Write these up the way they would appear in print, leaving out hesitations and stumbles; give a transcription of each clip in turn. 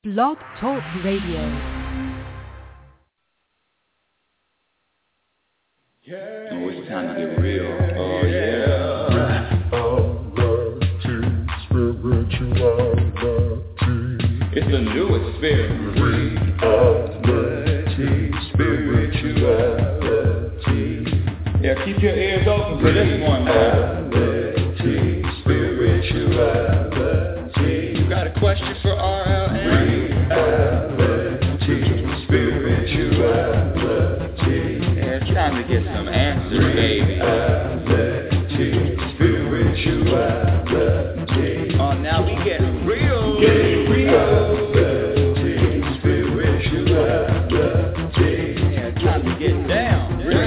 Blog Talk Radio. Oh, it's time to get real. Oh, yeah. It's the new experience. Spirituality. Yeah, keep your ears open for this one now. Spirituality. You got a question for RLN? Spirituality. Yeah, it's time to get some answers, baby. Spirituality. Oh, now we get real. Get real. Spirituality. Yeah, it's time to get down.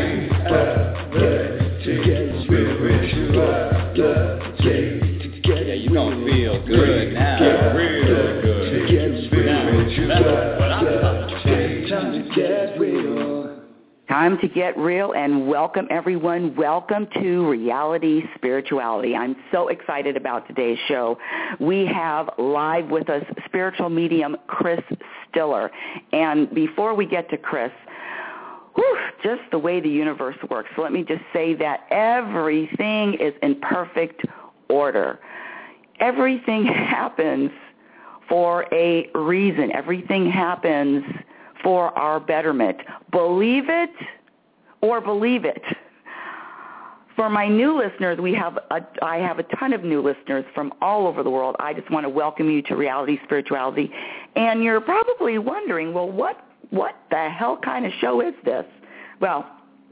Yeah, you gonna feel good now. Get real good. That's what I'm talking about. Time to get real. Time to get real, and welcome everyone. Welcome to Reality Spirituality. I'm so excited about today's show. We have live with us spiritual medium Chris Stiller. And before we get to Chris, just the way the universe works. So let me just say that everything is in perfect order. Everything happens for a reason. Everything happens for our betterment. Believe it or believe it. For my new listeners, I have a ton of new listeners from all over the world. I just want to welcome you to Reality Spirituality. And you're probably wondering, well, what the hell kind of show is this? Well,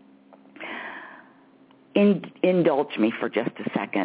indulge me for just a second.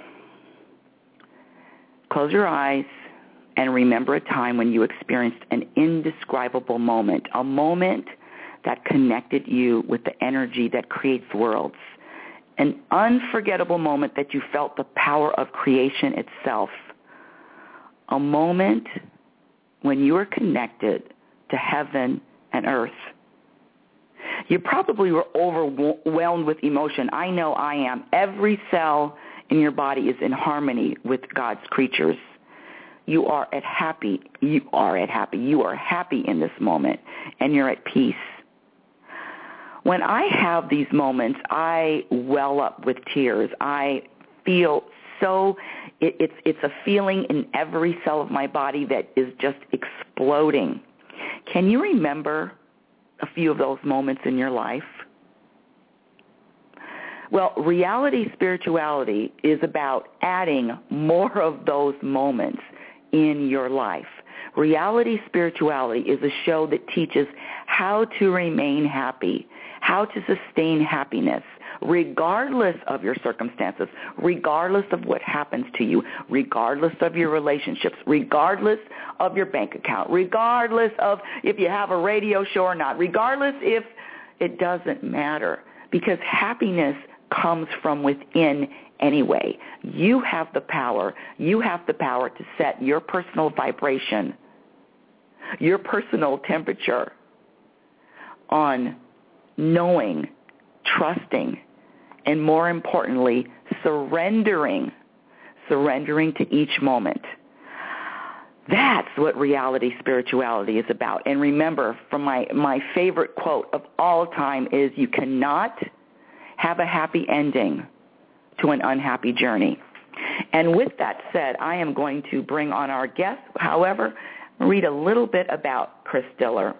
Close your eyes and remember a time when you experienced an indescribable moment, a moment that connected you with the energy that creates worlds, an unforgettable moment that you felt the power of creation itself, a moment when you were connected to heaven and earth. You probably were overwhelmed with emotion. I know I am. Every cell in your body is in harmony with God's creatures. You are happy. You are happy in this moment, and you're at peace. When I have these moments, I well up with tears. I feel so, it's a feeling in every cell of my body that is just exploding. Can you remember a few of those moments in your life? Well, Reality Spirituality is about adding more of those moments in your life. Reality Spirituality is a show that teaches how to remain happy, how to sustain happiness, regardless of your circumstances, regardless of what happens to you, regardless of your relationships, regardless of your bank account, regardless of if you have a radio show or not, regardless if it doesn't matter, because happiness comes from within anyway. You have the power. You have the power to set your personal vibration, your personal temperature on knowing, trusting, and more importantly, surrendering to each moment. That's what Reality Spirituality is about. And remember, from my favorite quote of all time is, you cannot have a happy ending to an unhappy journey. And with that said, I am going to bring on our guest. However, read a little bit about Chris Stiller.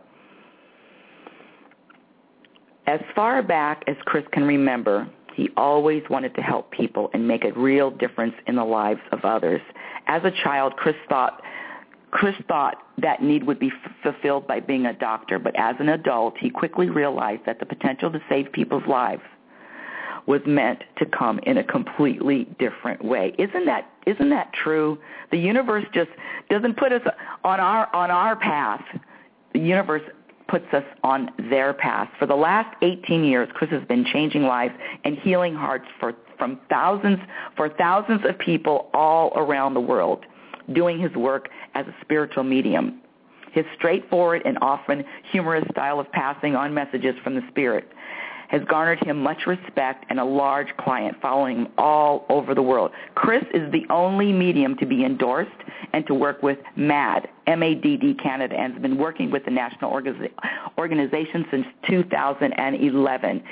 As far back as Chris can remember, he always wanted to help people and make a real difference in the lives of others. As a child, Chris thought that need would be fulfilled by being a doctor, but as an adult, he quickly realized that the potential to save people's lives was meant to come in a completely different way. Isn't that true? The universe just doesn't put us on our path. The universe puts us on their path. For the last 18 years, Chris has been changing lives and healing hearts for thousands of people all around the world, doing his work as a spiritual medium. His straightforward and often humorous style of passing on messages from the spirit has garnered him much respect and a large client following him all over the world. Chris is the only medium to be endorsed and to work with MADD, M-A-D-D Canada, and has been working with the national organization since 2011.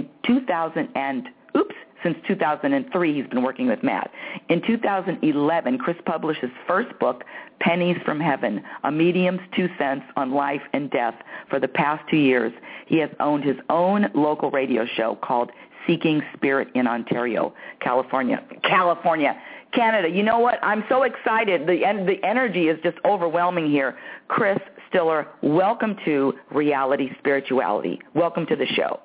Since 2003, he's been working with Matt. In 2011, Chris published his first book, Pennies from Heaven, A Medium's 2 cents on Life and Death. For the past 2 years, he has owned his own local radio show called Seeking Spirit in Ontario, California. Canada. You know what? I'm so excited. The energy is just overwhelming here. Chris Stiller, welcome to Reality Spirituality. Welcome to the show.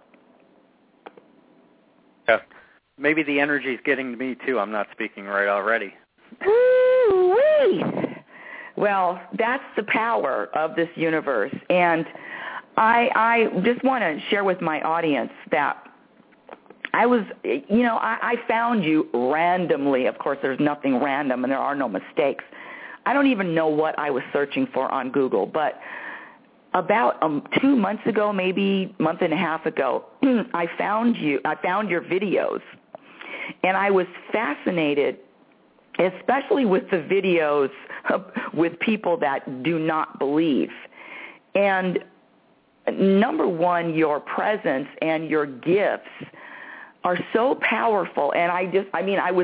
Yeah. Maybe the energy is getting to me, too. I'm not speaking right already. Woo-wee. Well, that's the power of this universe. And I just want to share with my audience that I found you randomly. Of course, there's nothing random and there are no mistakes. I don't even know what I was searching for on Google, but about 2 months ago, maybe a month and a half ago, I found your videos. And I was fascinated, especially with the videos with people that do not believe. And number one, your presence and your gifts are so powerful. And I was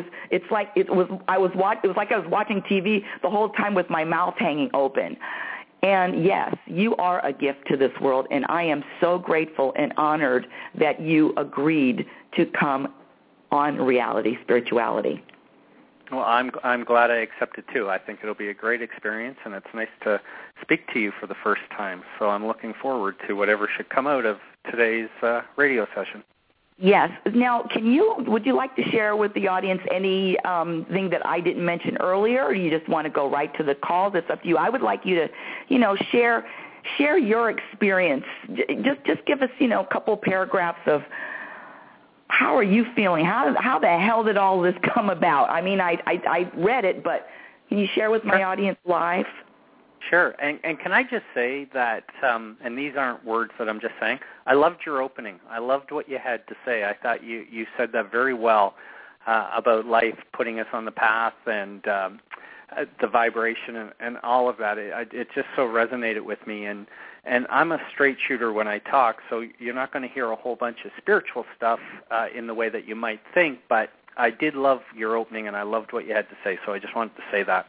like I was watching TV the whole time with my mouth hanging open. And yes, you are a gift to this world, and I am so grateful and honored that you agreed to come on Reality Spirituality. Well, I'm glad I accepted too. I think it'll be a great experience, and it's nice to speak to you for the first time. So I'm looking forward to whatever should come out of today's radio session. Yes. Now, would you like to share with the audience any thing that I didn't mention earlier, or you just want to go right to the calls? It's up to you. I would like you to, share your experience. Just give us, a couple paragraphs of how are you feeling? How the hell did all this come about? I mean, I read it, but can you share with my audience live? Sure. And can I just say that, and these aren't words that I'm just saying, I loved your opening. I loved what you had to say. I thought you said that very well about life putting us on the path and the vibration and all of that. It just so resonated with me. And I'm a straight shooter when I talk, so you're not going to hear a whole bunch of spiritual stuff in the way that you might think, but I did love your opening, and I loved what you had to say, so I just wanted to say that.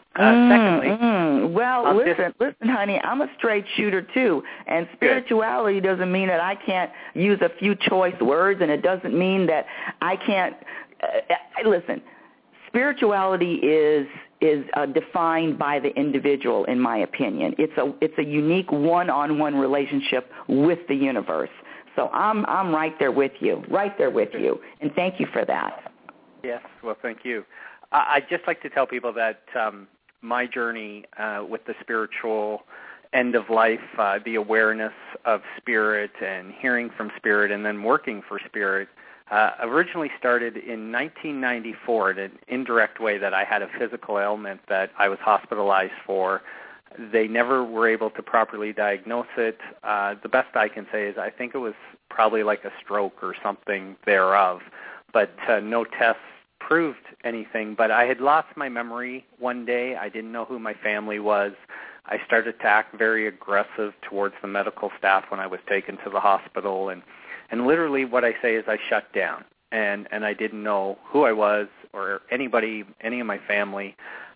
Secondly, well, listen, honey, I'm a straight shooter too, and spirituality doesn't mean that I can't use a few choice words, and it doesn't mean that I can't. Listen, spirituality is defined by the individual, in my opinion. It's a unique one-on-one relationship with the universe. So I'm right there with you, and thank you for that. Yes, well, thank you. I'd just like to tell people that my journey with the spiritual end of life, the awareness of spirit and hearing from spirit and then working for spirit, originally started in 1994 in an indirect way that I had a physical ailment that I was hospitalized for. They never were able to properly diagnose it. The best I can say is I think it was probably like a stroke or something thereof, but no tests proved anything. But I had lost my memory one day. I didn't know who my family was. I started to act very aggressive towards the medical staff when I was taken to the hospital, and literally what I say is I shut down, and I didn't know who I was or any of my family.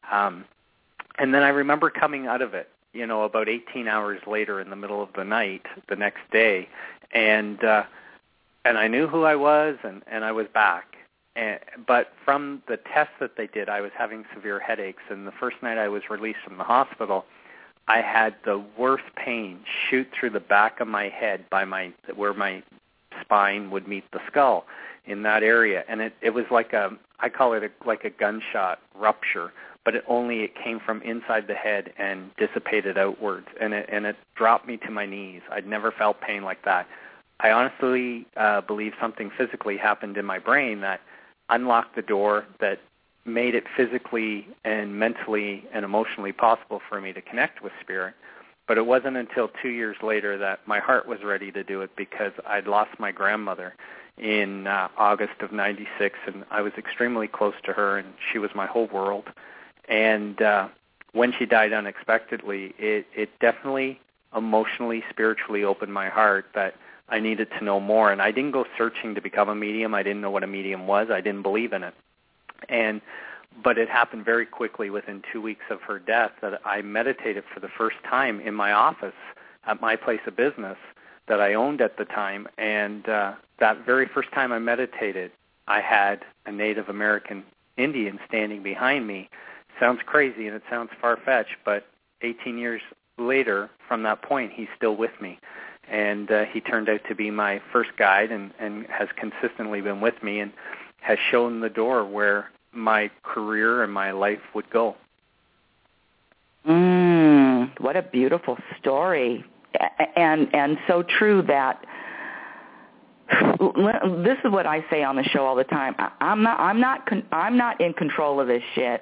And then I remember coming out of it, about 18 hours later in the middle of the night the next day, and I knew who I was, and I was back. But from the tests that they did, I was having severe headaches, and the first night I was released from the hospital, I had the worst pain shoot through the back of my head where my spine would meet the skull in that area, and it was like I call it like a gunshot rupture, but it came from inside the head and dissipated outwards, and it dropped me to my knees. I'd never felt pain like that. I honestly believe something physically happened in my brain that unlocked the door that made it physically and mentally and emotionally possible for me to connect with spirit. But it wasn't until 2 years later that my heart was ready to do it, because I'd lost my grandmother in August of 96, and I was extremely close to her, and she was my whole world. And when she died unexpectedly, it definitely emotionally, spiritually opened my heart that I needed to know more. And I didn't go searching to become a medium. I didn't know what a medium was. I didn't believe in it. But it happened very quickly within 2 weeks of her death that I meditated for the first time in my office at my place of business that I owned at the time. And that very first time I meditated, I had a Native American Indian standing behind me. Sounds crazy and it sounds far-fetched, but 18 years later from that point, he's still with me. And he turned out to be my first guide and has consistently been with me and has shown the door where my career and my life would go. What a beautiful story, and so true that this is what I say on the show all the time. I'm not in control of this shit.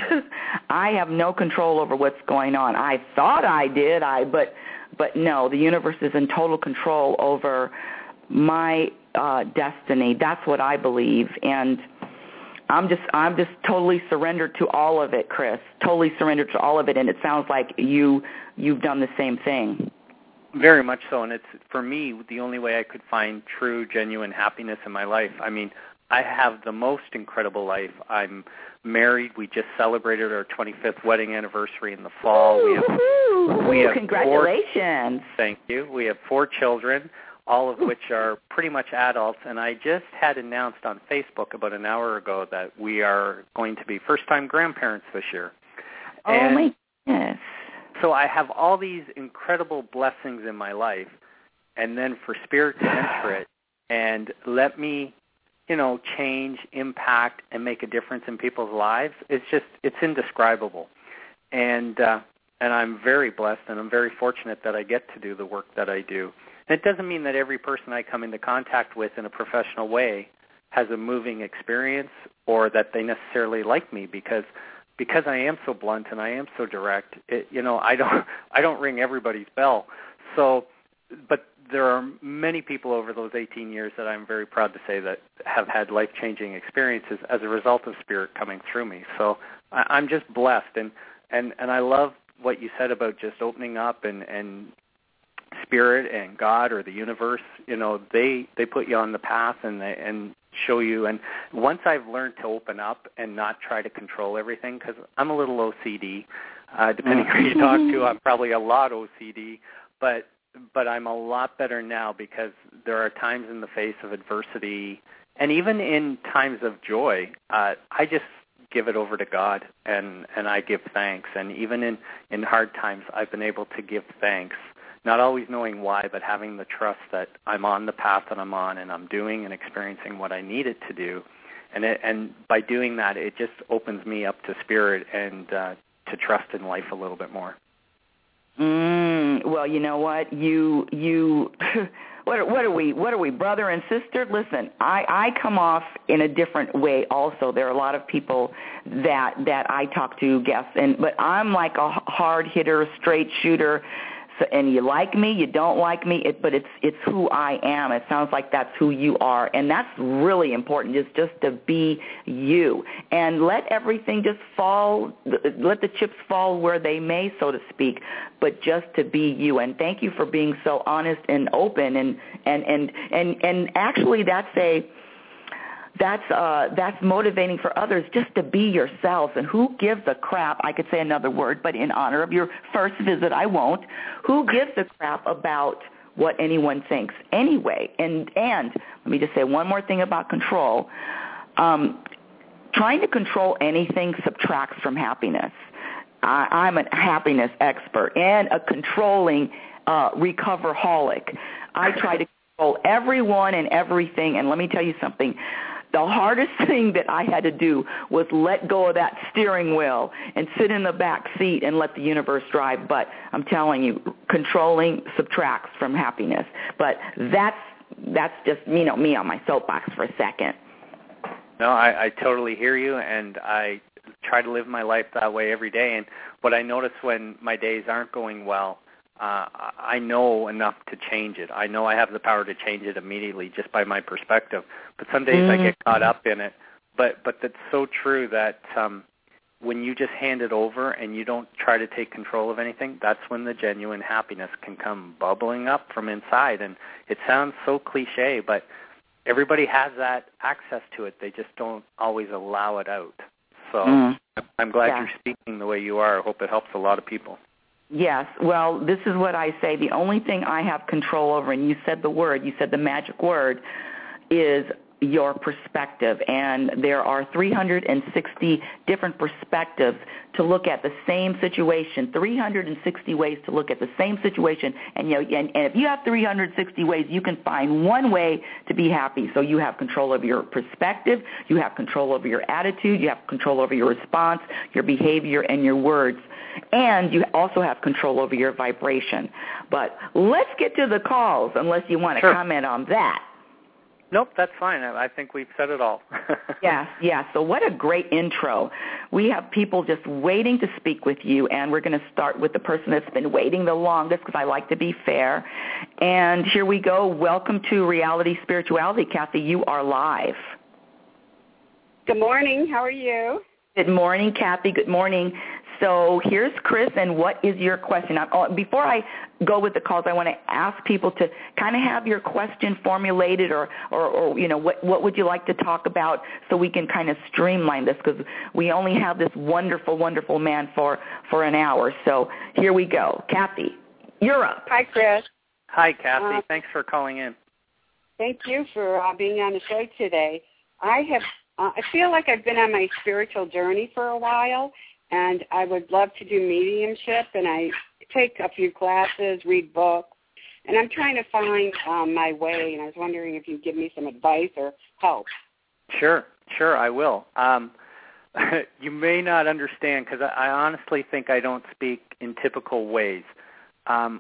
I have no control over what's going on. I thought I did, but no, the universe is in total control over my destiny. That's what I believe, and I'm just totally surrendered to all of it, Chris. Totally surrendered to all of it, and it sounds like you've done the same thing. Very much so, and it's, for me, the only way I could find true, genuine happiness in my life. I mean, I have the most incredible life. I'm married. We just celebrated our 25th wedding anniversary in the fall. We have congratulations. Thank you. We have 4 children, all of which are pretty much adults, and I just had announced on Facebook about an hour ago that we are going to be first-time grandparents this year. Oh, my goodness. So I have all these incredible blessings in my life, and then for Spirit to enter it and let me, change, impact, and make a difference in people's lives, it's indescribable. And I'm very blessed, and I'm very fortunate that I get to do the work that I do. And it doesn't mean that every person I come into contact with in a professional way has a moving experience or that they necessarily like me, because I am so blunt and I am so direct. I don't ring everybody's bell. So, but there are many people over those 18 years that I'm very proud to say that have had life-changing experiences as a result of Spirit coming through me. So I'm just blessed, and I love what you said about just opening up and Spirit and God or the universe. They put you on the path and show you. And once I've learned to open up and not try to control everything, because I'm a little OCD, depending on who you talk to, I'm probably a lot OCD, but I'm a lot better now, because there are times in the face of adversity and even in times of joy, I just give it over to God and I give thanks. And even in hard times, I've been able to give thanks, not always knowing why, but having the trust that I'm on the path that I'm on and I'm doing and experiencing what I needed to do. And by doing that, it just opens me up to Spirit and to trust in life a little bit more. Well, you know what? You what are we, brother and sister? Listen, I come off in a different way also. There are a lot of people that I talk to, guests, but I'm like a hard hitter, straight shooter. So, and you like me, you don't like me, but it's who I am. It sounds like that's who you are, and that's really important, just to be you. And let everything just fall, let the chips fall where they may, so to speak, but just to be you. And thank you for being so honest and open, and actually that's motivating for others, just to be yourself. And who gives a crap? I could say another word, but in honor of your first visit, I won't. Who gives a crap about what anyone thinks anyway? And let me just say one more thing about control. Trying to control anything subtracts from happiness. I'm a happiness expert and a controlling recoverholic. I try to control everyone and everything, and let me tell you something. The hardest thing that I had to do was let go of that steering wheel and sit in the back seat and let the universe drive. But I'm telling you, controlling subtracts from happiness. But that's just, me on my soapbox for a second. No, I totally hear you, and I try to live my life that way every day. And what I notice when my days aren't going well, I know enough to change it. I know I have the power to change it immediately just by my perspective. But some days I get caught up in it. But that's so true that when you just hand it over and you don't try to take control of anything, that's when the genuine happiness can come bubbling up from inside. And it sounds so cliche, but everybody has that access to it. They just don't always allow it out. So I'm glad you're speaking the way you are. I hope it helps a lot of people. Yes. Well, this is what I say. The only thing I have control over, and you said the magic word, is your perspective. And there are 360 different perspectives to look at the same situation, 360 ways to look at the same situation. And, and if you have 360 ways, you can find one way to be happy. So you have control over your perspective, you have control over your attitude, you have control over your response, your behavior, and your words. And you also have control over your vibration. But let's get to the calls, unless you want to comment on that. Nope, that's fine. I think we've said it all. Yeah. So what a great intro. We have people just waiting to speak with you, and we're going to start with the person that's been waiting the longest because I like to be fair. And here we go. Welcome to Reality Spirituality. Kathy, you are live. Good morning. How are you? Good morning, Kathy. Good morning. So here's Chris, and what is your question? Before I go with the calls, I want to ask people to kind of have your question formulated or what would you like to talk about so we can kind of streamline this because we only have this wonderful, wonderful man for an hour. So here we go. Kathy, you're up. Hi, Chris. Hi, Kathy. Thanks for calling in. Thank you for being on the show today. I feel like I've been on my spiritual journey for a while, and I would love to do mediumship, and I take a few classes, read books, and I'm trying to find my way, and I was wondering if you'd give me some advice or help. Sure, I will. You may not understand because I honestly think I don't speak in typical ways. I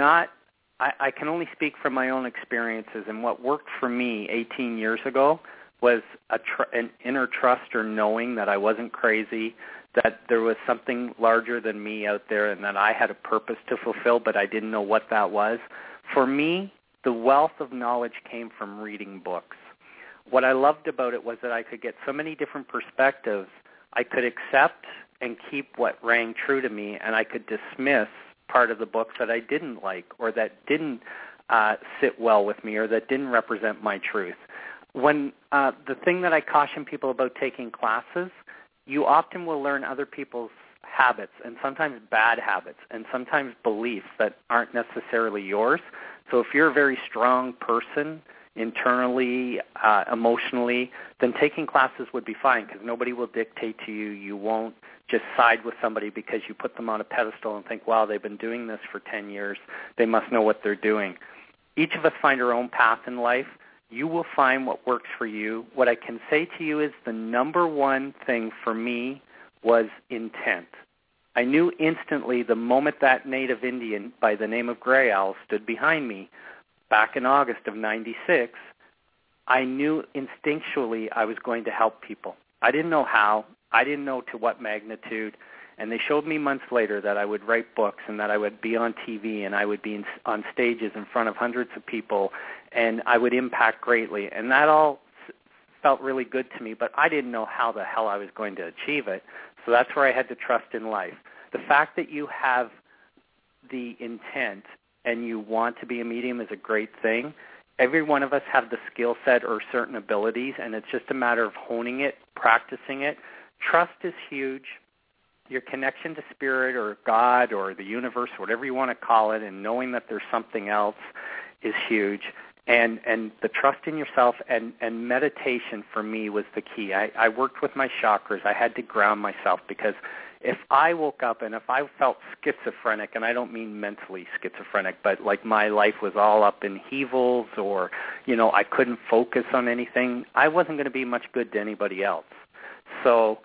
can only speak from my own experiences, and what worked for me 18 years ago was an inner trust or knowing that I wasn't crazy, that there was something larger than me out there and that I had a purpose to fulfill, but I didn't know what that was. For me, the wealth of knowledge came from reading books. What I loved about it was that I could get so many different perspectives. I could accept and keep what rang true to me, and I could dismiss part of the books that I didn't like or that didn't sit well with me or that didn't represent my truth. When the thing that I caution people about taking classes, you often will learn other people's habits and sometimes bad habits and sometimes beliefs that aren't necessarily yours. So if you're a very strong person internally, emotionally, then taking classes would be fine because nobody will dictate to you. You won't just side with somebody because you put them on a pedestal and think, wow, they've been doing this for 10 years. They must know what they're doing. Each of us find our own path in life. You will find what works for you. What I can say to you is the number one thing for me was intent. I knew instantly the moment that native Indian by the name of Gray Owl stood behind me back in August of 96, I knew instinctually I was going to help people. I didn't know how. I didn't know to what magnitude. And they showed me months later that I would write books and that I would be on TV and I would be on stages in front of hundreds of people and I would impact greatly. And that all felt really good to me, but I didn't know how the hell I was going to achieve it. So that's where I had to trust in life. The fact that you have the intent and you want to be a medium is a great thing. Every one of us have the skill set or certain abilities, and it's just a matter of honing it, practicing it. Trust is huge. Your connection to spirit or God or the universe, whatever you want to call it, and knowing that there's something else is huge. And the trust in yourself and meditation for me was the key. I worked with my chakras. I had to ground myself because if I woke up and if I felt schizophrenic, and I don't mean mentally schizophrenic, but like my life was all up in heavals or, I couldn't focus on anything, I wasn't going to be much good to anybody else. So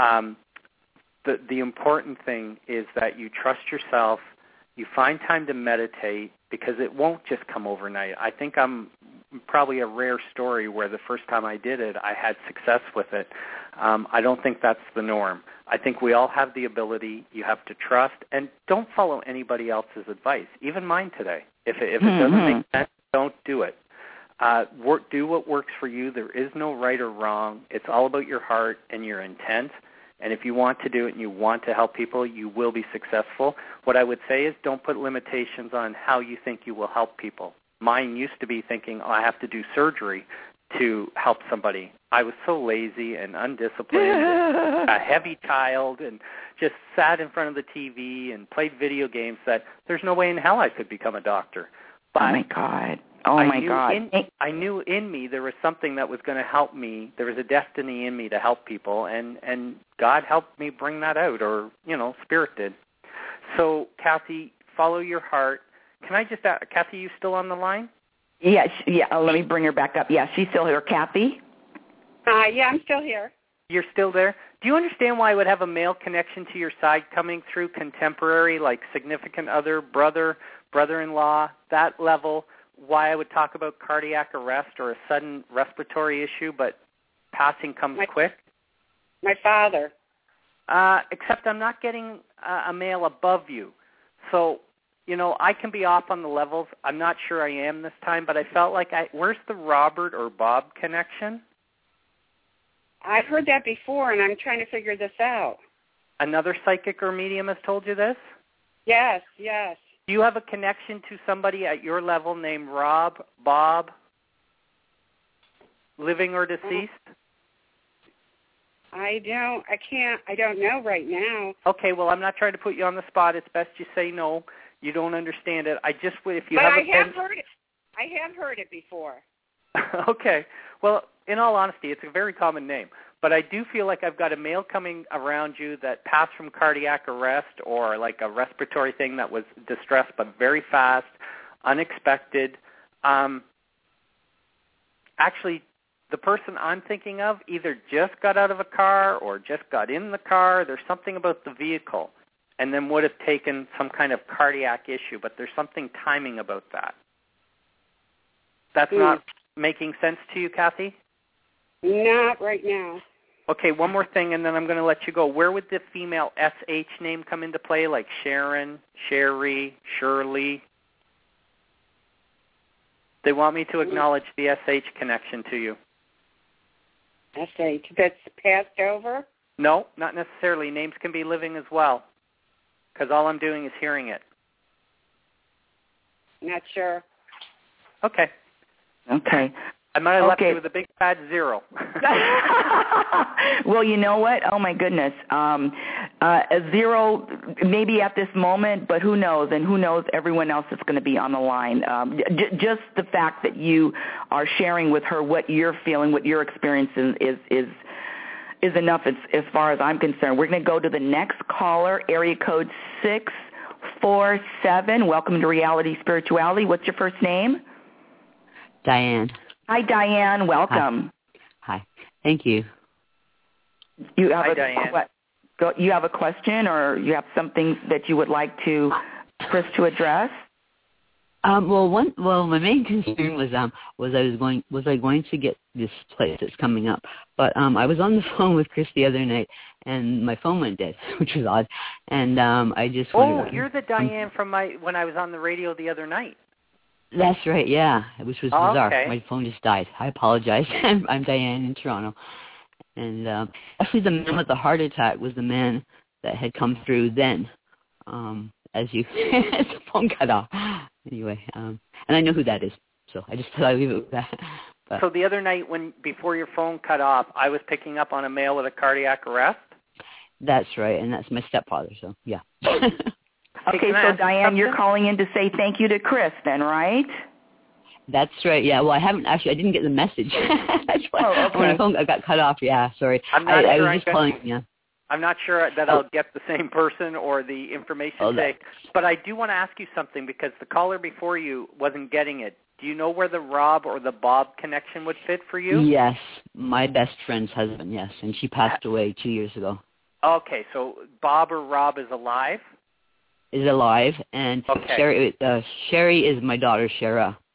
the important thing is that you trust yourself, you find time to meditate, because it won't just come overnight. I think I'm probably a rare story where the first time I did it, I had success with it. I don't think that's the norm. I think we all have the ability. You have to trust, and don't follow anybody else's advice, even mine today. If it doesn't make sense, don't do it. Do what works for you. There is no right or wrong. It's all about your heart and your intent. And if you want to do it and you want to help people, you will be successful. What I would say is don't put limitations on how you think you will help people. Mine used to be thinking, I have to do surgery to help somebody. I was so lazy and undisciplined, a heavy child, and just sat in front of the TV and played video games that there's no way in hell I could become a doctor. But oh, my God. Oh, my God. I knew in me there was something that was going to help me. There was a destiny in me to help people, and God helped me bring that out, or, Spirit did. So, Kathy, follow your heart. Can I just ask, Kathy, you still on the line? Yeah. Let me bring her back up. Yeah, she's still here. Kathy? Yeah, I'm still here. You're still there? Do you understand why I would have a male connection to your side coming through, contemporary, like significant other, brother, brother-in-law, that level? Why I would talk about cardiac arrest or a sudden respiratory issue, but passing comes quick? My father. Except I'm not getting a male above you. So, I can be off on the levels. I'm not sure I am this time, but I felt like where's the Robert or Bob connection? I've heard that before, and I'm trying to figure this out. Another psychic or medium has told you this? Yes. Do you have a connection to somebody at your level named Rob, Bob, living or deceased? I don't know right now. Okay, well, I'm not trying to put you on the spot. It's best you say no. You don't understand it. I have heard it. I have heard it before. Okay. Well, in all honesty, it's a very common name. But I do feel like I've got a male coming around you that passed from cardiac arrest or like a respiratory thing that was distressed but very fast, unexpected. Actually, the person I'm thinking of either just got out of a car or just got in the car. There's something about the vehicle and then would have taken some kind of cardiac issue, but there's something timing about that. That's not making sense to you, Kathy? Not right now. Okay, one more thing, and then I'm going to let you go. Where would the female SH name come into play, like Sharon, Sherry, Shirley? They want me to acknowledge the SH connection to you. SH, that's passed over? No, not necessarily. Names can be living as well, because all I'm doing is hearing it. Not sure. Okay. I might have left you with a big fat 0. Well, you know what? Oh, my goodness. A 0 maybe at this moment, but who knows? And who knows everyone else that's going to be on the line. Just the fact that you are sharing with her what you're feeling, what you're experiencing is enough as far as I'm concerned. We're going to go to the next caller, area code 647. Welcome to Reality Spirituality. What's your first name? Diane. Hi, Diane. Welcome. Hi. Thank you. Hi, Diane. You have a question, or you have something that you would like Chris to address? My main concern was I going to get this place that's coming up, but I was on the phone with Chris the other night, and my phone went dead, which was odd, and I just wondered. Oh, you're the Diane from when I was on the radio the other night. That's right, yeah, which was bizarre. Okay. My phone just died. I apologize. I'm Diane in Toronto. And actually the man with the heart attack was the man that had come through then, as the phone cut off. Anyway, and I know who that is, so I just thought I'd leave it with that. But, so the other night before your phone cut off, I was picking up on a male with a cardiac arrest? That's right, and that's my stepfather, so yeah. Okay, so Diane, you're calling in to say thank you to Chris then, right? That's right, yeah. Well, I didn't get the message. That's why okay. When my phone got cut off, yeah, sorry. I was just calling, yeah. I'm not sure that I'll get the same person or the information today, but I do want to ask you something because the caller before you wasn't getting it. Do you know where the Rob or the Bob connection would fit for you? Yes, my best friend's husband, yes, and she passed away 2 years ago. Okay, so Bob or Rob is alive? Is alive, and okay. Sherry is my daughter, Shara.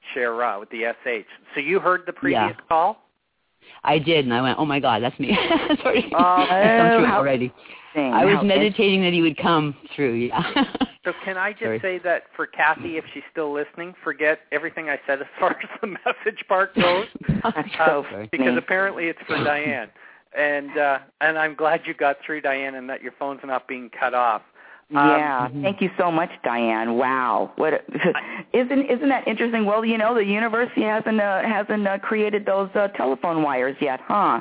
Shera with the SH. So you heard the previous call? I did, and I went, oh, my God, that's me. Sorry. Come through already. I was meditating that he would come through, yeah. So can I just say that for Kathy, if she's still listening, forget everything I said as far as the message part goes, because apparently it's for Diane. And I'm glad you got through, Diane, and that your phone's not being cut off. Thank you so much, Diane. Wow, isn't that interesting? Well, you know, the universe hasn't created those telephone wires yet, huh?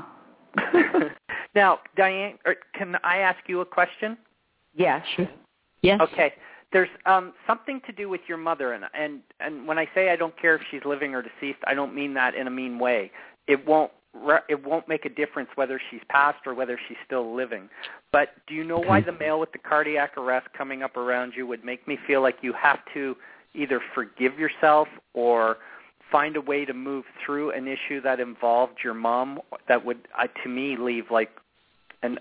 Now, Diane, can I ask you a question? Yeah, sure. Yes. Okay. There's something to do with your mother, and when I say I don't care if she's living or deceased, I don't mean that in a mean way. It won't make a difference whether she's passed or whether she's still living. But do you know why the male with the cardiac arrest coming up around you would make me feel like you have to either forgive yourself or find a way to move through an issue that involved your mom that would, to me, leave like an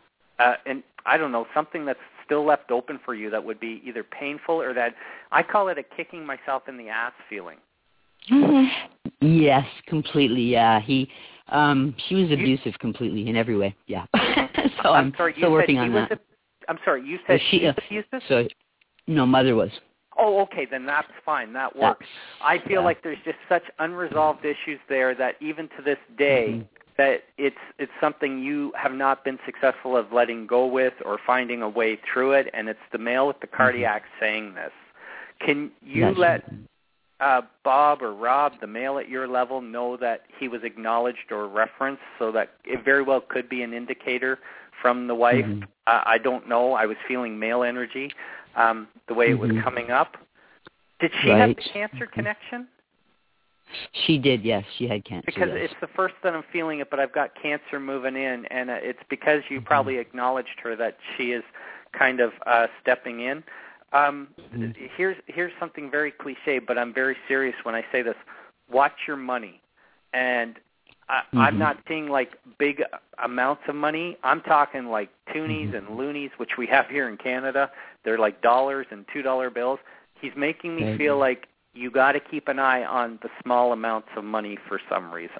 I don't know, something that's still left open for you that would be either painful or that I call it a kicking myself in the ass feeling. Mm-hmm. Yes, completely. Yeah, she was abusive completely in every way. Yeah. So I'm still working on that. I'm sorry, you said she was abusive? So, no, mother was. Oh, okay, then that's fine. That works. I feel like there's just such unresolved issues there that even to this day, that it's something you have not been successful of letting go with or finding a way through it, and it's the male with the cardiac saying this. Can you let Bob or Rob, the male at your level, know that he was acknowledged or referenced so that it very well could be an indicator from the wife? I don't know. I was feeling male energy the way it was coming up. Did she have the cancer connection? She did, yes. She had cancer. Because it's the first that I'm feeling it, but I've got cancer moving in, and it's because you probably acknowledged her that she is kind of stepping in. Here's something very cliche, but I'm very serious when I say this. Watch your money. And I'm not seeing like big amounts of money. I'm talking like toonies and loonies, which we have here in Canada. They're like dollars and $2 bills. He's making me feel like you got to keep an eye on the small amounts of money for some reason.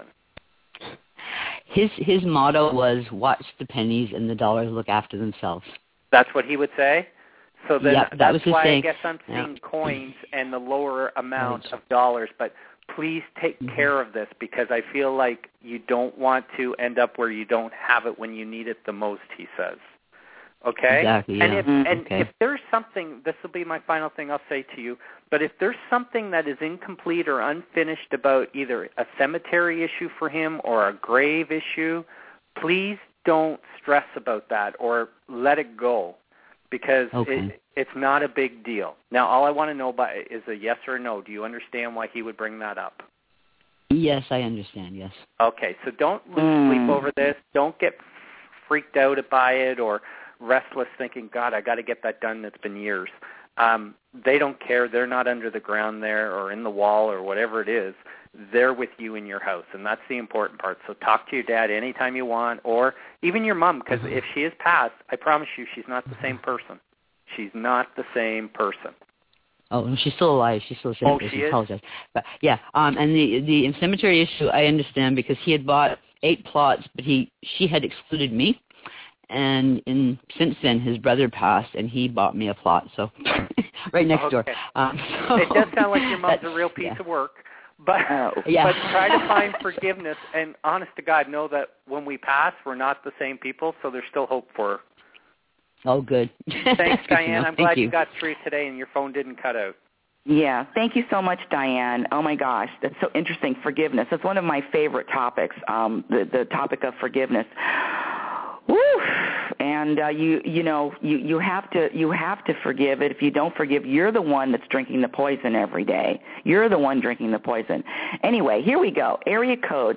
His motto was, watch the pennies and the dollars look after themselves. That's what he would say? So then that's why saying. I guess I'm seeing coins and the lower amount of dollars. But please take care of this because I feel like you don't want to end up where you don't have it when you need it the most, he says. Okay? Exactly, yeah. And if there's something, this will be my final thing I'll say to you, but if there's something that is incomplete or unfinished about either a cemetery issue for him or a grave issue, please don't stress about that or let it go because it's not a big deal. Now, all I want to know is a yes or a no. Do you understand why he would bring that up? Yes, I understand, yes. Okay, so don't lose sleep over this. Don't get freaked out by it or restless thinking, God, I got to get that done. It's been years. They don't care. They're not under the ground there or in the wall or whatever it is. They're with you in your house, and that's the important part. So talk to your dad anytime you want or even your mom because if she is passed, I promise you she's not the same person. She's not the same person. Oh, she's still alive. She's still the same person. She is? Apologize. But, yeah, and the cemetery issue I understand because he had bought 8 plots, but she had excluded me. And since then, his brother passed, and he bought me a plot, so right next door. So, it does sound like your mom's a real piece of work, but try to find forgiveness. And honest to God, know that when we pass, we're not the same people, so there's still hope for her. Oh, good. Thanks, Diane. I'm glad you got through today, and your phone didn't cut out. Yeah, thank you so much, Diane. Oh, my gosh, that's so interesting, forgiveness. That's one of my favorite topics, the topic of forgiveness. Woo! And you have to forgive it. If you don't forgive, you're the one that's drinking the poison every day. You're the one drinking the poison. Anyway, here we go. Area code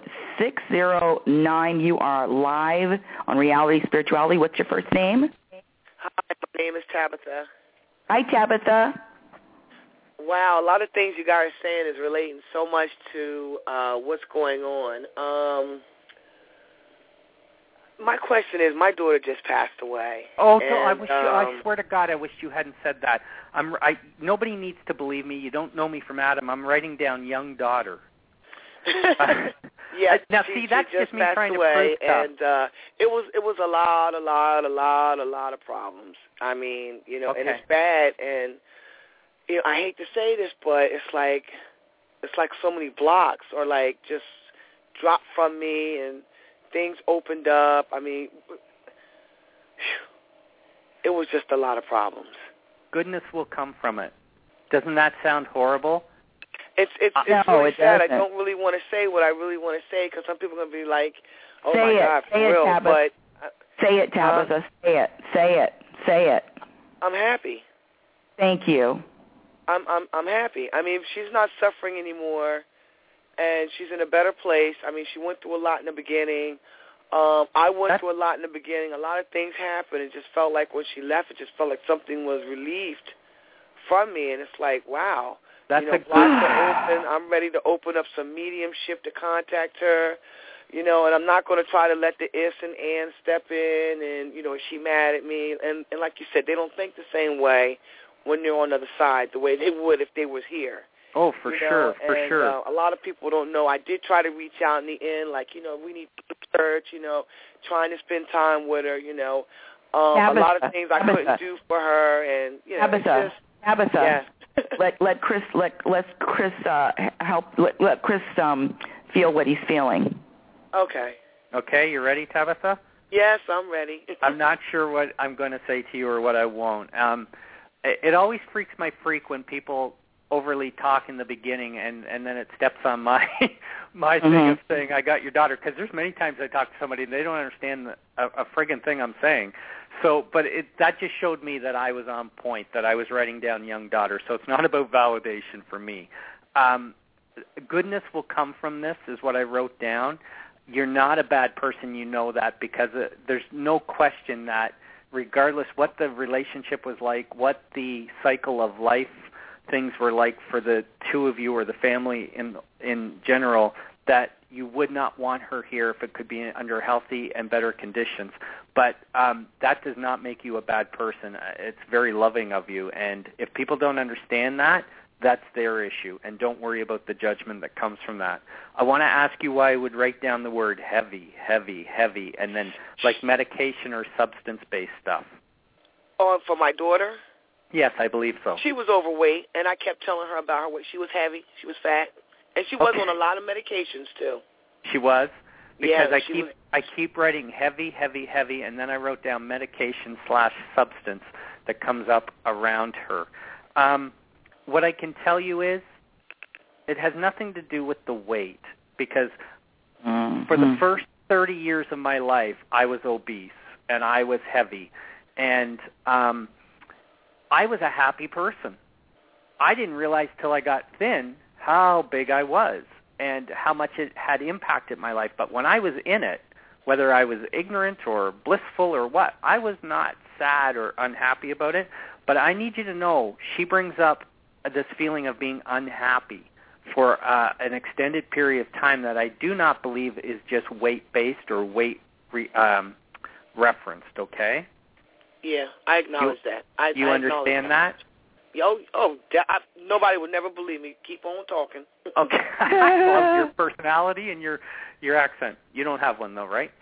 609. You are live on Reality Spirituality. What's your first name? Hi, my name is Tabitha. Hi, Tabitha. Wow, a lot of things you guys are saying is relating so much to what's going on. My question is, my daughter just passed away. Oh, and, no, I swear to God, I wish you hadn't said that. Nobody needs to believe me. You don't know me from Adam. I'm writing down young daughter. Yeah, now she that's just just me passed trying away, to prove stuff. and it was a lot of problems. I mean, Okay. and it's bad, and I hate to say this, but it's like so many blocks or like just dropped from me, and things opened up. I mean, it was just a lot of problems. Goodness will come from it. Doesn't that sound horrible? It's No, really it sad. I doesn't. don't really want to say what I really want to say because some people are going to be like, oh, Say my it. God, Say for it, real. Tabitha. But Say it, Tabitha. Say it. I'm happy. Thank you. I'm happy. I mean, she's not suffering anymore, and she's in a better place. I mean, she went through a lot in the beginning. I went through a lot in the beginning. A lot of things happened. It just felt like when she left, it just felt like something was relieved from me, and it's like, wow. That's a blocks are open. I'm ready to open up some mediumship to contact her, and I'm not going to try to let the ifs and ands step in and, is she mad at me? And like you said, they don't think the same way when they're on the other side the way they would if they was here. Oh, for sure. A lot of people don't know. I did try to reach out in the end, like, we need church, trying to spend time with her, a lot of things I couldn't do for her, and, Tabitha. Yes. let Chris help. Let Chris feel what he's feeling. Okay. Okay, you ready, Tabitha? Yes, I'm ready. I'm not sure what I'm going to say to you or what I won't. It always freaks my freak when people overly talk in the beginning and then it steps on my thing of saying I got your daughter, because there's many times I talk to somebody and they don't understand a friggin' thing I'm saying. So, but that just showed me that I was on point, that I was writing down young daughter. So it's not about validation for me. Goodness will come from this is what I wrote down. You're not a bad person, you know that, because there's no question that regardless what the relationship was like, what the cycle of life things were like for the two of you or the family in general, that you would not want her here if it could be under healthy and better conditions. But that does not make you a bad person. It's very loving of you. And if people don't understand that, that's their issue. And don't worry about the judgment that comes from that. I want to ask you why I would write down the word heavy, and then like medication or substance-based stuff. Oh, for my daughter? Yes, I believe so. She was overweight, and I kept telling her about her weight. She was heavy. She was fat. And she was on a lot of medications, too. She was? Because yeah, I keep writing heavy, and then I wrote down medication/substance that comes up around her. What I can tell you is it has nothing to do with the weight, because for the first 30 years of my life, I was obese, and I was heavy. And I was a happy person. I didn't realize till I got thin how big I was and how much it had impacted my life. But when I was in it, whether I was ignorant or blissful or what, I was not sad or unhappy about it. But I need you to know she brings up this feeling of being unhappy for an extended period of time that I do not believe is just weight-based or weight referenced, okay? Yeah, I acknowledge that. You understand that? Nobody would never believe me. Keep on talking. Okay. I love your personality and your accent. You don't have one, though, right?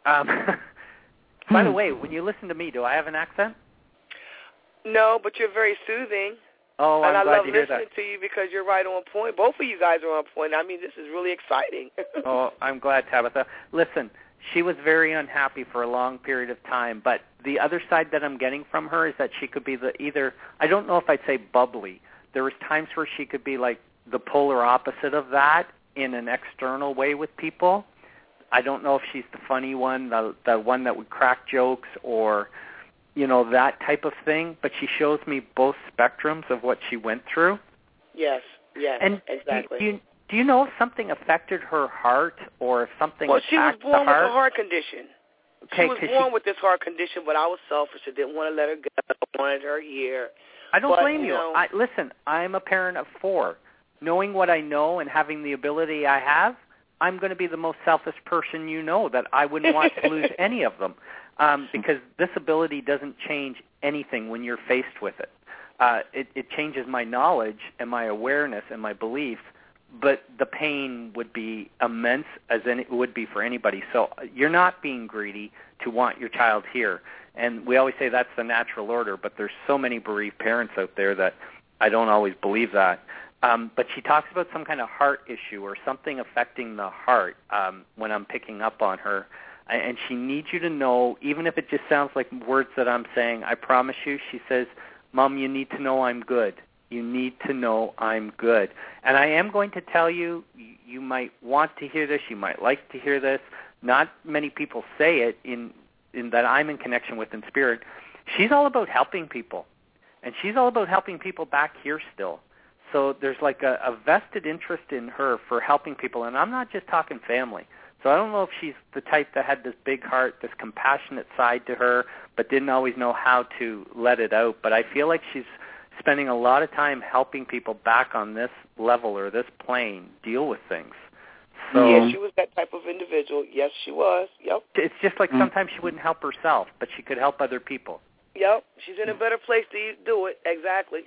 By the way, when you listen to me, do I have an accent? No, but you're very soothing. Oh, I'm glad to hear that. And I love listening to you because you're right on point. Both of you guys are on point. I mean, this is really exciting. Oh, I'm glad, Tabitha. Listen, she was very unhappy for a long period of time, but the other side that I'm getting from her is that she could be I don't know if I'd say bubbly. There was times where she could be like the polar opposite of that in an external way with people. I don't know if she's the funny one, the one that would crack jokes or, that type of thing, but she shows me both spectrums of what she went through. Yes, and exactly. Do you know if something affected her heart or if something attacked the heart? Well, she was born with a heart condition. Okay, she was born with this heart condition, but I was selfish. I didn't want to let her go. I wanted her here. I don't blame you. Listen, I'm a parent of 4. Knowing what I know and having the ability I have, I'm going to be the most selfish person you know, that I wouldn't want to lose any of them, because this ability doesn't change anything when you're faced with it. It changes my knowledge and my awareness and my belief, but the pain would be immense, as it would be for anybody. So you're not being greedy to want your child here. And we always say that's the natural order, but there's so many bereaved parents out there that I don't always believe that. But she talks about some kind of heart issue or something affecting the heart when I'm picking up on her. And she needs you to know, even if it just sounds like words that I'm saying, I promise you, she says, Mom, you need to know I'm good. You need to know I'm good. And I am going to tell you, you might want to hear this, you might like to hear this. Not many people say it in that I'm in connection with in spirit. She's all about helping people. And she's all about helping people back here still. So there's like a vested interest in her for helping people. And I'm not just talking family. So I don't know if she's the type that had this big heart, this compassionate side to her, but didn't always know how to let it out. But I feel like she's spending a lot of time helping people back on this level or this plane deal with things. So, yeah, she was that type of individual. Yes, she was. Yep. It's just like sometimes she wouldn't help herself, but she could help other people. Yep. She's in a better place to do it. Exactly.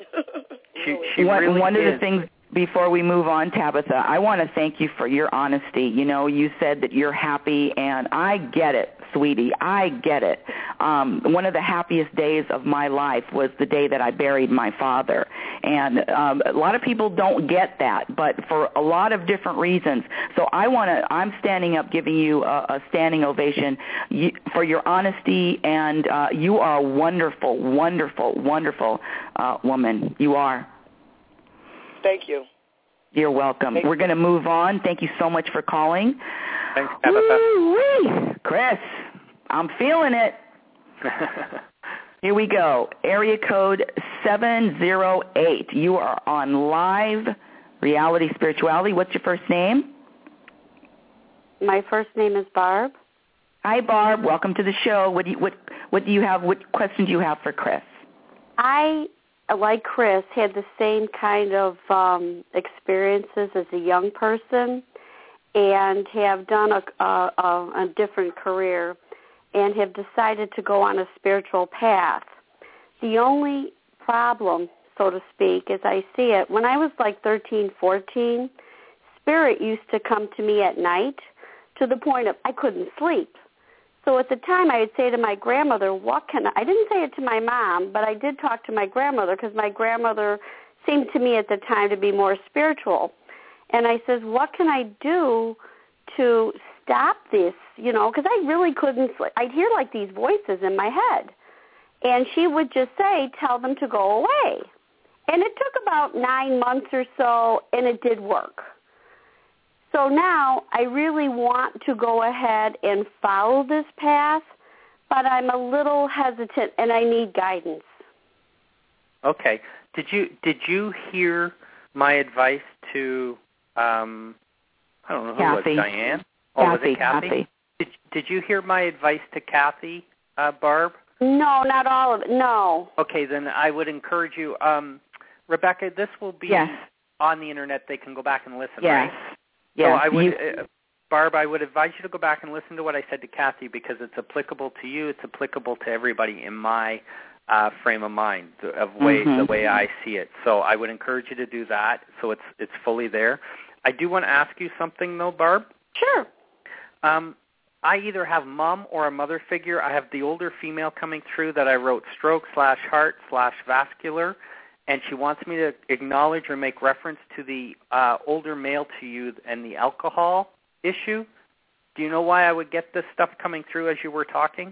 She really one is. of the things, before we move on, Tabitha, I want to thank you for your honesty. You know, you said that you're happy, and I get it, sweetie. I get it. One of the happiest days of my life was the day that I buried my father. And a lot of people don't get that, but for a lot of different reasons. So I'm standing up giving you a standing ovation for your honesty, and you are a wonderful, wonderful, wonderful woman. You are. Thank you. You're welcome. We're going to move on. Thank you so much for calling. Thanks, Tabitha. Woo-wee. Chris, I'm feeling it. Here we go. Area code 708. You are on Live Reality Spirituality. What's your first name? My first name is Barb. Hi, Barb. Welcome to the show. What do you have? What questions do you have for Chris? I, like Chris, had the same kind of experiences as a young person, and have done a different career, and have decided to go on a spiritual path. The only problem, so to speak, as I see it, when I was like 13, 14, Spirit used to come to me at night to the point of I couldn't sleep. So at the time I would say to my grandmother, I didn't say it to my mom, but I did talk to my grandmother, because my grandmother seemed to me at the time to be more spiritual. And I says, what can I do to stop this, because I really couldn't sleep. I'd hear like these voices in my head. And she would just say, tell them to go away. And it took about 9 months or so, and it did work. So now I really want to go ahead and follow this path, but I'm a little hesitant, and I need guidance. Okay. Did you hear my advice to, I don't know who Kathy. was Diane? Kathy, was it Kathy? Did you hear my advice to Kathy, Barb? No, not all of it. No. Okay, then I would encourage you, Rebecca. This will be on the internet. They can go back and listen. Yes. Right? Yes. So I would, Barb, I would advise you to go back and listen to what I said to Kathy, because it's applicable to you. It's applicable to everybody in my frame of mind, the way I see it. So I would encourage you to do that. So it's fully there. I do want to ask you something, though, Barb. Sure. I either have mom or a mother figure. I have the older female coming through that I wrote stroke/heart/vascular, and she wants me to acknowledge or make reference to the older male to you and the alcohol issue. Do you know why I would get this stuff coming through as you were talking?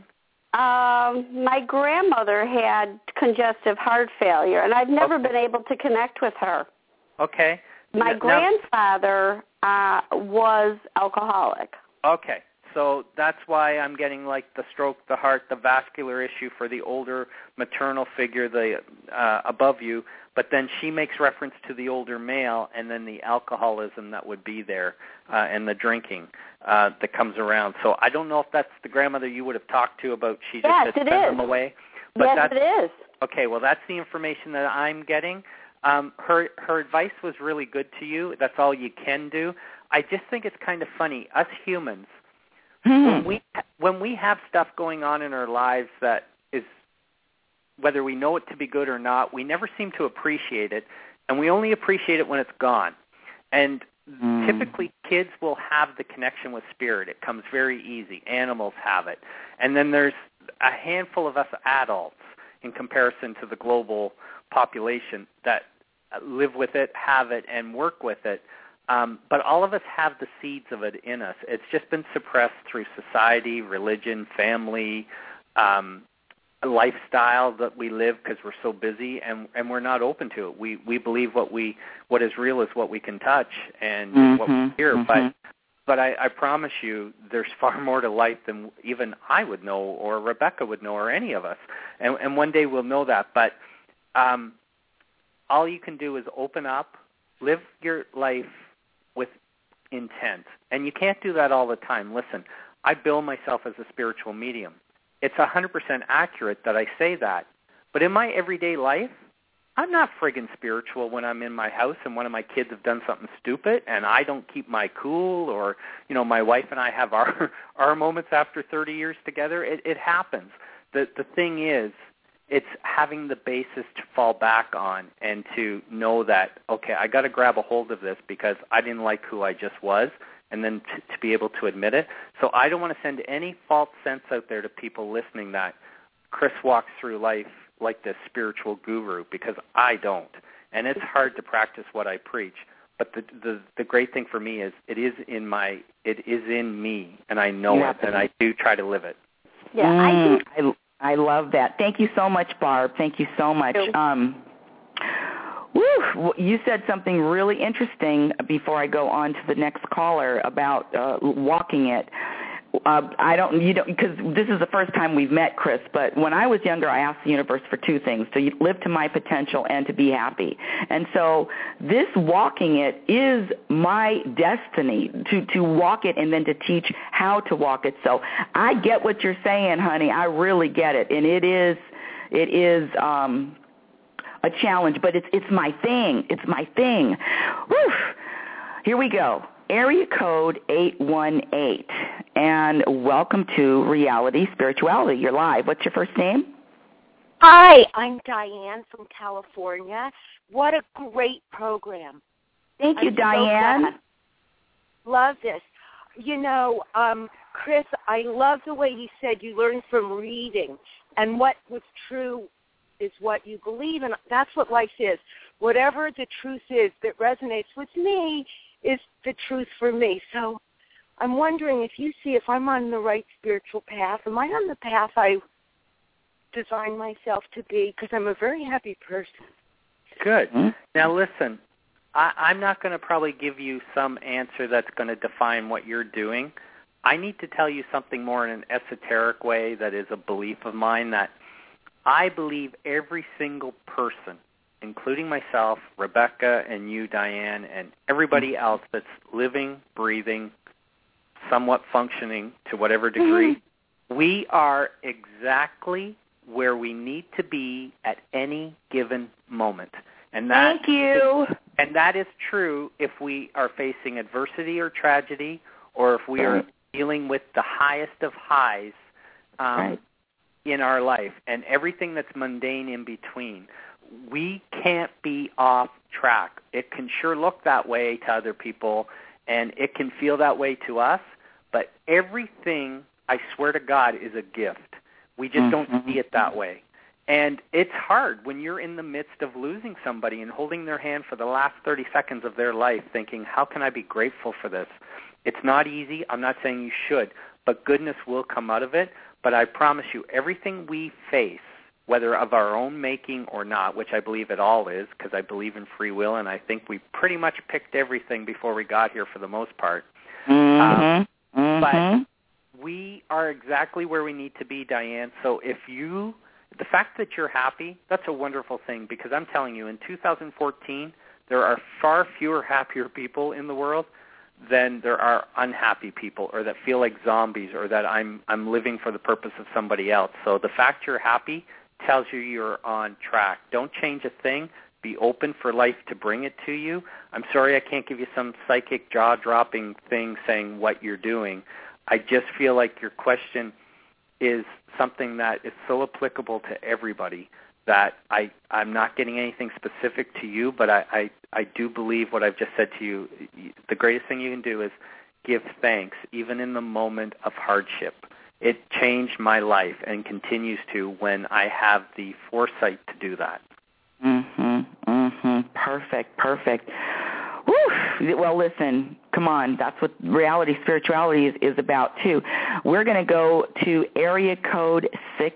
My grandmother had congestive heart failure, and I've never been able to connect with her. Okay. My grandfather was alcoholic. Okay. So that's why I'm getting like the stroke, the heart, the vascular issue for the older maternal figure, the above you. But then she makes reference to the older male, and then the alcoholism that would be there, and the drinking that comes around. So I don't know if that's the grandmother you would have talked to about. She just had sent them away. But yes, it is. Okay. Well, that's the information that I'm getting. Her advice was really good to you. That's all you can do. I just think it's kind of funny. Us humans, when we have stuff going on in our lives that is, whether we know it to be good or not, we never seem to appreciate it, and we only appreciate it when it's gone. And typically kids will have the connection with spirit. It comes very easy. Animals have it. And then there's a handful of us adults in comparison to the global population that live with it, have it, and work with it. But all of us have the seeds of it in us. It's just been suppressed through society, religion, family, lifestyle that we live because we're so busy, and we're not open to it. We believe what is real is what we can touch and what we hear. But I promise you, there's far more to life than even I would know, or Rebecca would know, or any of us. And one day we'll know that. But all you can do is open up, live your life with intent. And you can't do that all the time. Listen, I bill myself as a spiritual medium. It's 100% accurate that I say that. But in my everyday life, I'm not friggin' spiritual when I'm in my house and one of my kids have done something stupid and I don't keep my cool, or, my wife and I have our moments after 30 years together. It happens. The thing is, it's having the basis to fall back on and to know that, okay, I got to grab a hold of this because I didn't like who I just was, and then to be able to admit it. So I don't want to send any false sense out there to people listening that Chris walks through life like this spiritual guru, because I don't. And it's hard to practice what I preach. But the great thing for me is it is in me, and I know it, and I do try to live it. Yeah, I love that. Thank you so much, Barb. Thank you so much. You said something really interesting before I go on to the next caller about walking it. Because this is the first time we've met, Chris, but when I was younger, I asked the universe for two things: to live to my potential and to be happy. And so this walking it is my destiny, to walk it and then to teach how to walk it. So I get what you're saying, honey. I really get it. And it is a challenge, but it's my thing. It's my thing. Whew. Here we go. Area code 818, and welcome to Reality Spirituality. You're live. What's your first name? Hi, I'm Diane from California. What a great program. Thank you, Diane. Love this. Chris, I love the way you said you learned from reading, and what was true is what you believe, and that's what life is. Whatever the truth is that resonates with me is the truth for me. So I'm wondering if I'm on the right spiritual path. Am I on the path I designed myself to be? Because I'm a very happy person. Good. Now listen, I'm not going to probably give you some answer that's going to define what you're doing. I need to tell you something more in an esoteric way that is a belief of mine, that I believe every single person, including myself, Rebecca, and you, Diane, and everybody else that's living, breathing, somewhat functioning to whatever degree, we are exactly where we need to be at any given moment. And that, thank you. And that is true if we are facing adversity or tragedy, or if we are dealing with the highest of highs in our life, and everything that's mundane in between. We can't be off track. It can sure look that way to other people, and it can feel that way to us, but everything, I swear to God, is a gift. We just don't see it that way. And it's hard when you're in the midst of losing somebody and holding their hand for the last 30 seconds of their life, thinking, how can I be grateful for this? It's not easy. I'm not saying you should, but goodness will come out of it. But I promise you, everything we face, whether of our own making or not, which I believe it all is, because I believe in free will, and I think we pretty much picked everything before we got here for the most part. But we are exactly where we need to be, Diane. So the fact that you're happy, that's a wonderful thing, because I'm telling you, in 2014, there are far fewer happier people in the world than there are unhappy people, or that feel like zombies, or that I'm living for the purpose of somebody else. So the fact you're happy tells you you're on track. Don't change a thing. be open for life to bring it to you. I'm sorry I can't give you some psychic jaw-dropping thing saying what you're doing. I just feel like your question is something that is so applicable to everybody that I'm not getting anything specific to you, but I do believe what I've just said to you. The greatest thing you can do is give thanks, even in the moment of hardship. It changed my life and continues to when I have the foresight to do that. Perfect. Woo! Well, listen, come on. That's what reality spirituality is about, too. We're going to go to area code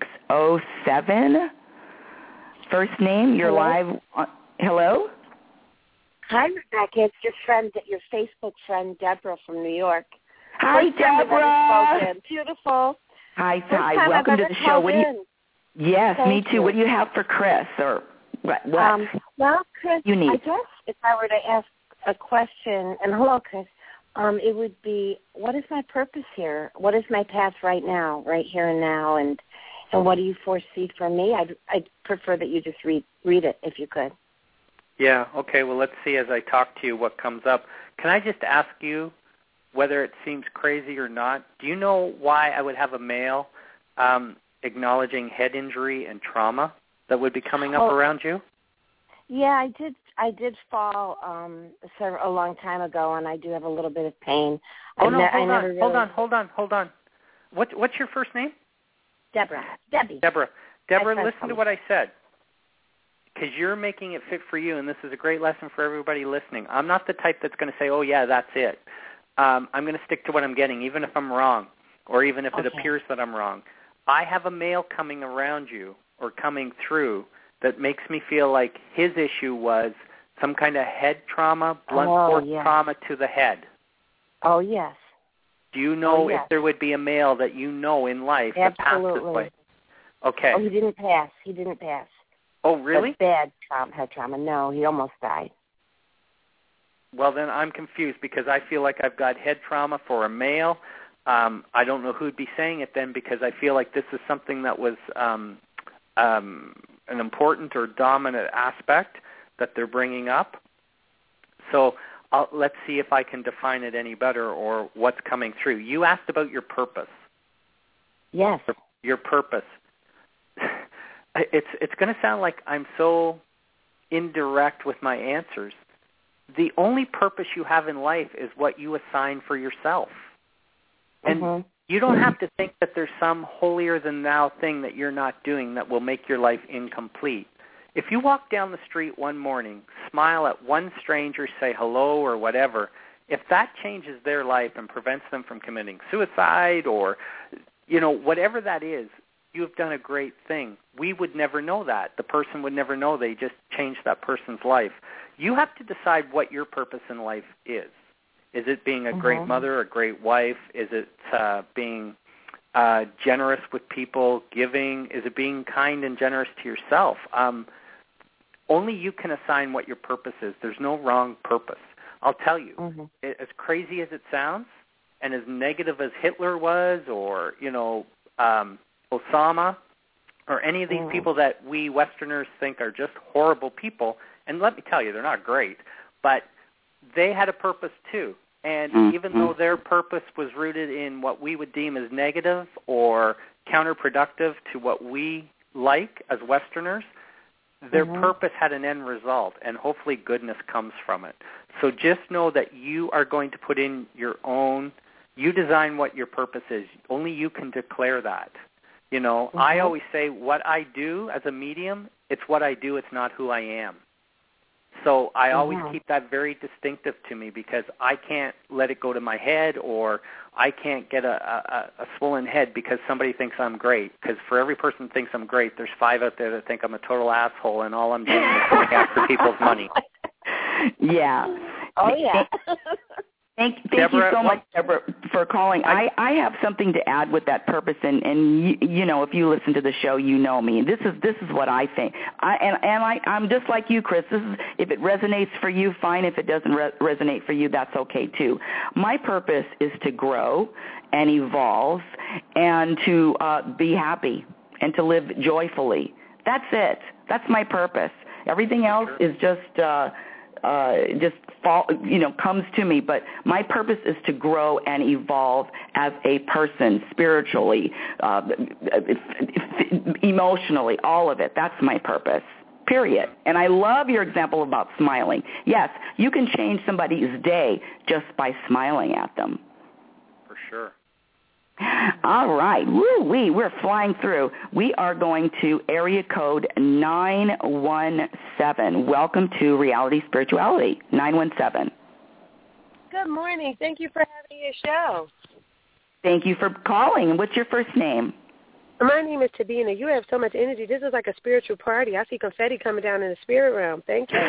607. First name, you're live. Hello? Hi, Rebecca. It's your Facebook friend, Deborah from New York. Hi, Deborah. Beautiful. Hi. Welcome to the show. Yes, me too. What do you have for Chris? Or what? Well, Chris, you need? I guess if I were to ask a question, and hello, Chris, it would be, what is my purpose here? What is my path right now, right here and now, and what do you foresee for me? I'd prefer that you just read it if you could. Yeah, okay, well, let's see as I talk to you what comes up. Can I just ask you, whether it seems crazy or not, do you know why I would have a male acknowledging head injury and trauma that would be coming up around you? Yeah, I did fall a long time ago, and I do have a little bit of pain. Hold on. What's your first name? Deborah. Deborah, listen to what I said, because you're making it fit for you, and this is a great lesson for everybody listening. I'm not the type that's going to say, oh, yeah, that's it. I'm going to stick to what I'm getting, even if I'm wrong, or even if it appears that I'm wrong. I have a male coming around you or coming through that makes me feel like his issue was some kind of head trauma, blunt force trauma to the head. Oh, yes. Do you know if there would be a male that you know in life that passed this way? Okay. Oh, he didn't pass. Oh, really? Bad head trauma. No, he almost died. Well, then I'm confused because I feel like I've got head trauma for a male. I don't know who'd be saying it then because I feel like this is something that was an important or dominant aspect that they're bringing up. So let's see if I can define it any better or what's coming through. You asked about your purpose. Yes. Your purpose. It's going to sound like I'm so indirect with my answers. The only purpose you have in life is what you assign for yourself. And you don't have to think that there's some holier-than-thou thing that you're not doing that will make your life incomplete. If you walk down the street one morning, smile at one stranger, say hello or whatever, if that changes their life and prevents them from committing suicide or, whatever that is, you've done a great thing. We would never know that. The person would never know they just changed that person's life. You have to decide what your purpose in life is. Is it being a great mother, a great wife? Is it being generous with people, giving? Is it being kind and generous to yourself? Only you can assign what your purpose is. There's no wrong purpose. I'll tell you, as crazy as it sounds and as negative as Hitler was or, Osama or any of these people that we Westerners think are just horrible people, and let me tell you, they're not great, but they had a purpose too. And even though their purpose was rooted in what we would deem as negative or counterproductive to what we like as Westerners, their purpose had an end result, and hopefully goodness comes from it. So just know that you are going to put in your own, you design what your purpose is. Only you can declare that. I always say what I do as a medium, it's what I do, it's not who I am. So I always keep that very distinctive to me because I can't let it go to my head or I can't get a swollen head because somebody thinks I'm great. Because for every person that thinks I'm great, there's 5 out there that think I'm a total asshole and all I'm doing is going after people's money. Yeah. Oh, yeah. Thank you so much, Deborah, for calling. I have something to add with that purpose, and if you listen to the show, you know me. This is what I think. I'm just like you, Chris. This is, if it resonates for you, fine. If it doesn't resonate for you, that's okay too. My purpose is to grow and evolve and to be happy and to live joyfully. That's it. That's my purpose. Everything else is just comes to me. But my purpose is to grow and evolve as a person, spiritually, emotionally, all of it. That's my purpose. Period. And I love your example about smiling. Yes, you can change somebody's day just by smiling at them. For sure. All right. Woo-wee. We're flying through. We are going to area code 917. Welcome to Reality Spirituality, 917. Good morning. Thank you for having your show. Thank you for calling. What's your first name? My name is Tabina. You have so much energy. This is like a spiritual party. I see confetti coming down in the spirit realm. Thank you.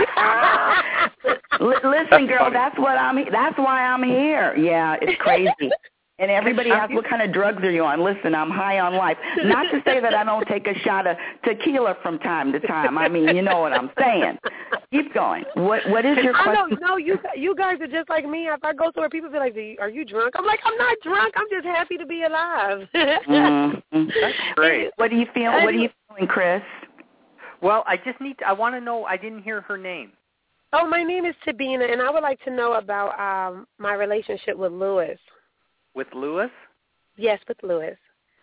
Listen, girl, that's why I'm here. Yeah, it's crazy. And everybody asks, what kind of drugs are you on? Listen, I'm high on life. Not to say that I don't take a shot of tequila from time to time. I mean, you know what I'm saying. Keep going. What is your question? No, you guys are just like me. If I go somewhere, people be like, are you drunk? I'm like, I'm not drunk. I'm just happy to be alive. Mm-hmm. That's great. What do you feel? What are you feeling, Chris? Well, I want to know, I didn't hear her name. Oh, my name is Tabina, and I would like to know about my relationship with Lewis. With Lewis? Yes, with Lewis.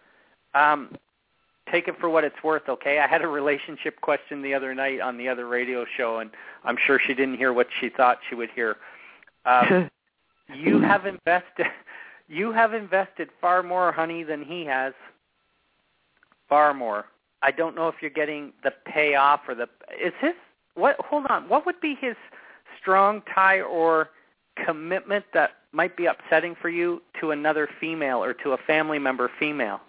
Take it for what it's worth, okay? I had a relationship question the other night on the other radio show, and I'm sure she didn't hear what she thought she would hear. You have invested far more, honey, than he has. Far more. I don't know if you're getting the payoff or hold on. What would be his strong tie or commitment that might be upsetting for you to another female or to a family member female?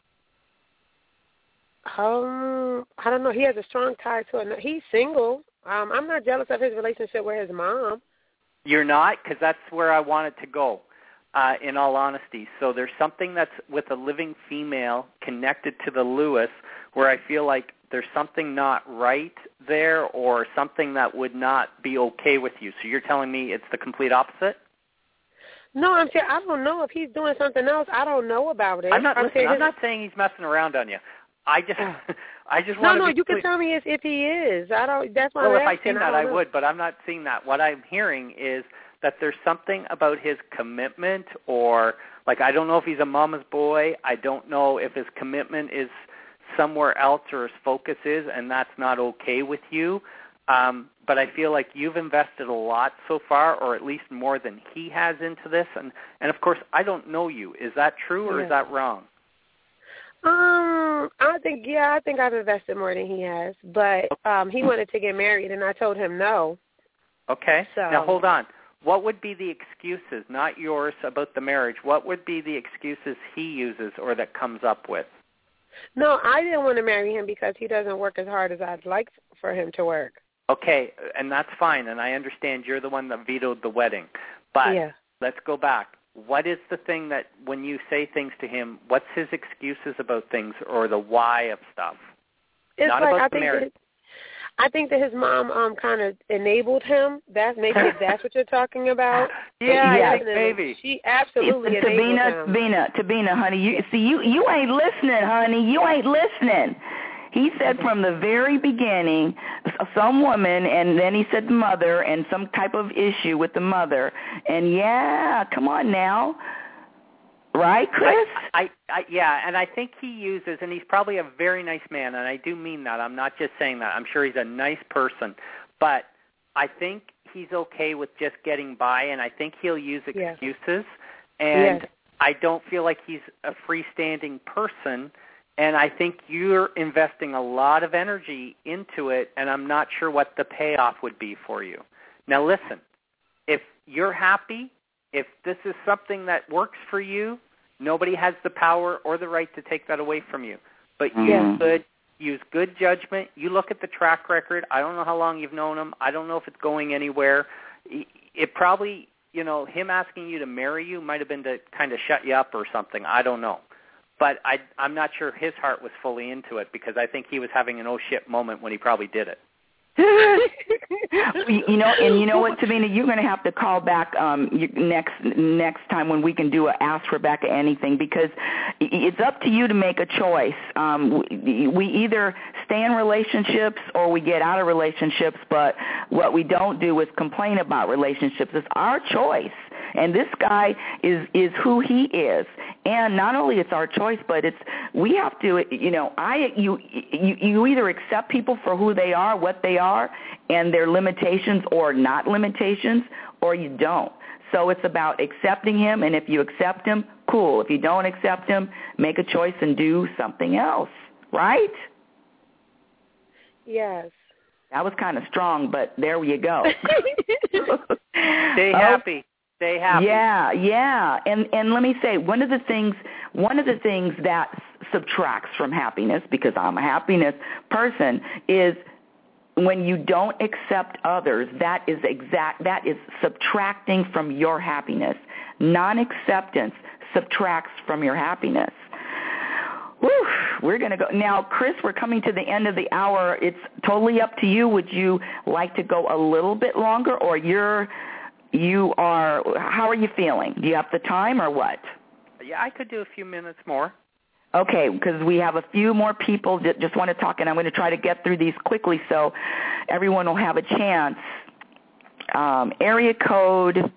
I don't know. He has a strong tie to another. He's single. I'm not jealous of his relationship with his mom. You're not? Because that's where I wanted to go, in all honesty. So there's something that's with a living female connected to the Lewis where I feel like there's something not right there or something that would not be okay with you. So you're telling me it's the complete opposite? No, I'm saying I don't know if he's doing something else. I don't know about it. I'm not saying he's messing around on you. I just want to. No, you can tell me if he is. I don't. That's why. Well, if I seen that, I would, but I'm not seeing that. What I'm hearing is that there's something about his commitment, or like I don't know if he's a mama's boy. I don't know if his commitment is somewhere else or his focus is, and that's not okay with you. But I feel like you've invested a lot so far, or at least more than he has into this. And of course, I don't know you. Is that true or is that wrong? I think I've invested more than he has. But he wanted to get married, and I told him no. Okay. So. Now, hold on. What would be the excuses, not yours, about the marriage? What would be the excuses he uses or that comes up with? No, I didn't want to marry him because he doesn't work as hard as I'd like for him to work. Okay, and that's fine, and I understand you're the one that vetoed the wedding. But let's go back. What is the thing that when you say things to him, what's his excuses about things or the why of stuff? It's not like about the marriage. I think that his mom kind of enabled him. That's what you're talking about. Maybe. She absolutely enabled him. Tabina, honey, you ain't listening, honey. You ain't listening. He said from the very beginning, some woman, and then he said mother, and some type of issue with the mother. And come on now. Right, Chris? And I think he uses, and he's probably a very nice man, and I do mean that. I'm not just saying that. I'm sure he's a nice person. But I think he's okay with just getting by, and I think he'll use excuses. And I don't feel like he's a freestanding person. And I think you're investing a lot of energy into it, and I'm not sure what the payoff would be for you. Now, listen, if you're happy, if this is something that works for you, nobody has the power or the right to take that away from you. But you could use good judgment. You look at the track record. I don't know how long you've known him. I don't know if it's going anywhere. It probably, him asking you to marry you might have been to kind of shut you up or something. I don't know. But I'm not sure his heart was fully into it because I think he was having an oh shit moment when he probably did it. You know what, Savina, you're going to have to call back next time when we can do a Ask Rebecca Anything, because it's up to you to make a choice. We either stay in relationships or we get out of relationships, but what we don't do is complain about relationships. It's our choice. And this guy is who he is. And not only it's our choice, but we have to, you either accept people for who they are, what they are, and their limitations or not limitations, or you don't. So it's about accepting him, and if you accept him, cool. If you don't accept him, make a choice and do something else, right? Yes. That was kind of strong, but there you go. Stay happy. Stay happy. Yeah. And let me say, one of the things that subtracts from happiness, because I'm a happiness person, is when you don't accept others. That is subtracting from your happiness. Non-acceptance subtracts from your happiness. Whew, we're going to go. Now, Chris, we're coming to the end of the hour. It's totally up to you. Would you like to go a little bit longer, or how are you feeling? Do you have the time or what? Yeah, I could do a few minutes more. Okay, because we have a few more people that just want to talk, and I'm going to try to get through these quickly so everyone will have a chance. Area code,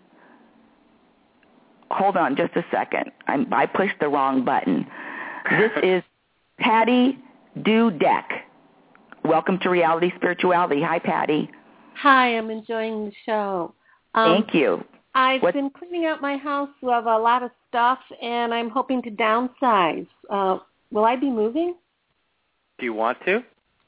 hold on just a second. I pushed the wrong button. This is Patty Dudek. Welcome to Reality Spirituality. Hi, Patty. Hi, I'm enjoying the show. Thank you. I've been cleaning out my house. We have a lot of stuff, and I'm hoping to downsize. Will I be moving? Do you want to?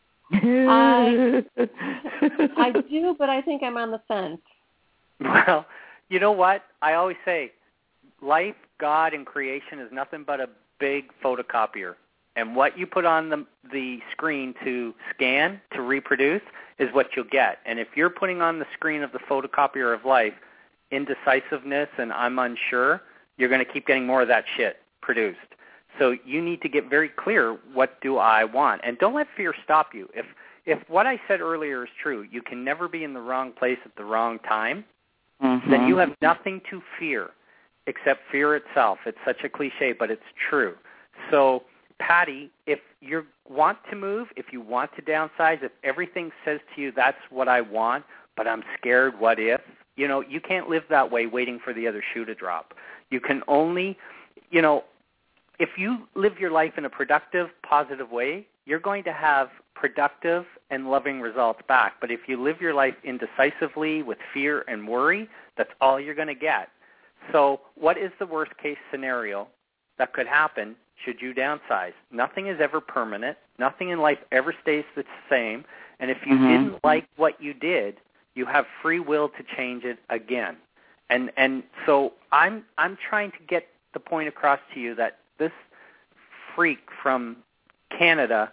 I do, but I think I'm on the fence. Well, you know what? I always say life, God, and creation is nothing but a big photocopier. And what you put on the screen to scan, to reproduce, is what you'll get. And if you're putting on the screen of the photocopier of life indecisiveness and I'm unsure, you're going to keep getting more of that shit produced. So you need to get very clear, what do I want? And don't let fear stop you. If what I said earlier is true, you can never be in the wrong place at the wrong time, then you have nothing to fear except fear itself. It's such a cliche, but it's true. So, Patty, if you want to move, if you want to downsize, if everything says to you, that's what I want, but I'm scared, what if? You can't live that way waiting for the other shoe to drop. You can only, if you live your life in a productive, positive way, you're going to have productive and loving results back. But if you live your life indecisively with fear and worry, that's all you're going to get. So what is the worst case scenario that could happen should you downsize? Nothing is ever permanent. Nothing in life ever stays the same. And if you didn't like what you did, you have free will to change it again. And so I'm trying to get the point across to you that this freak from Canada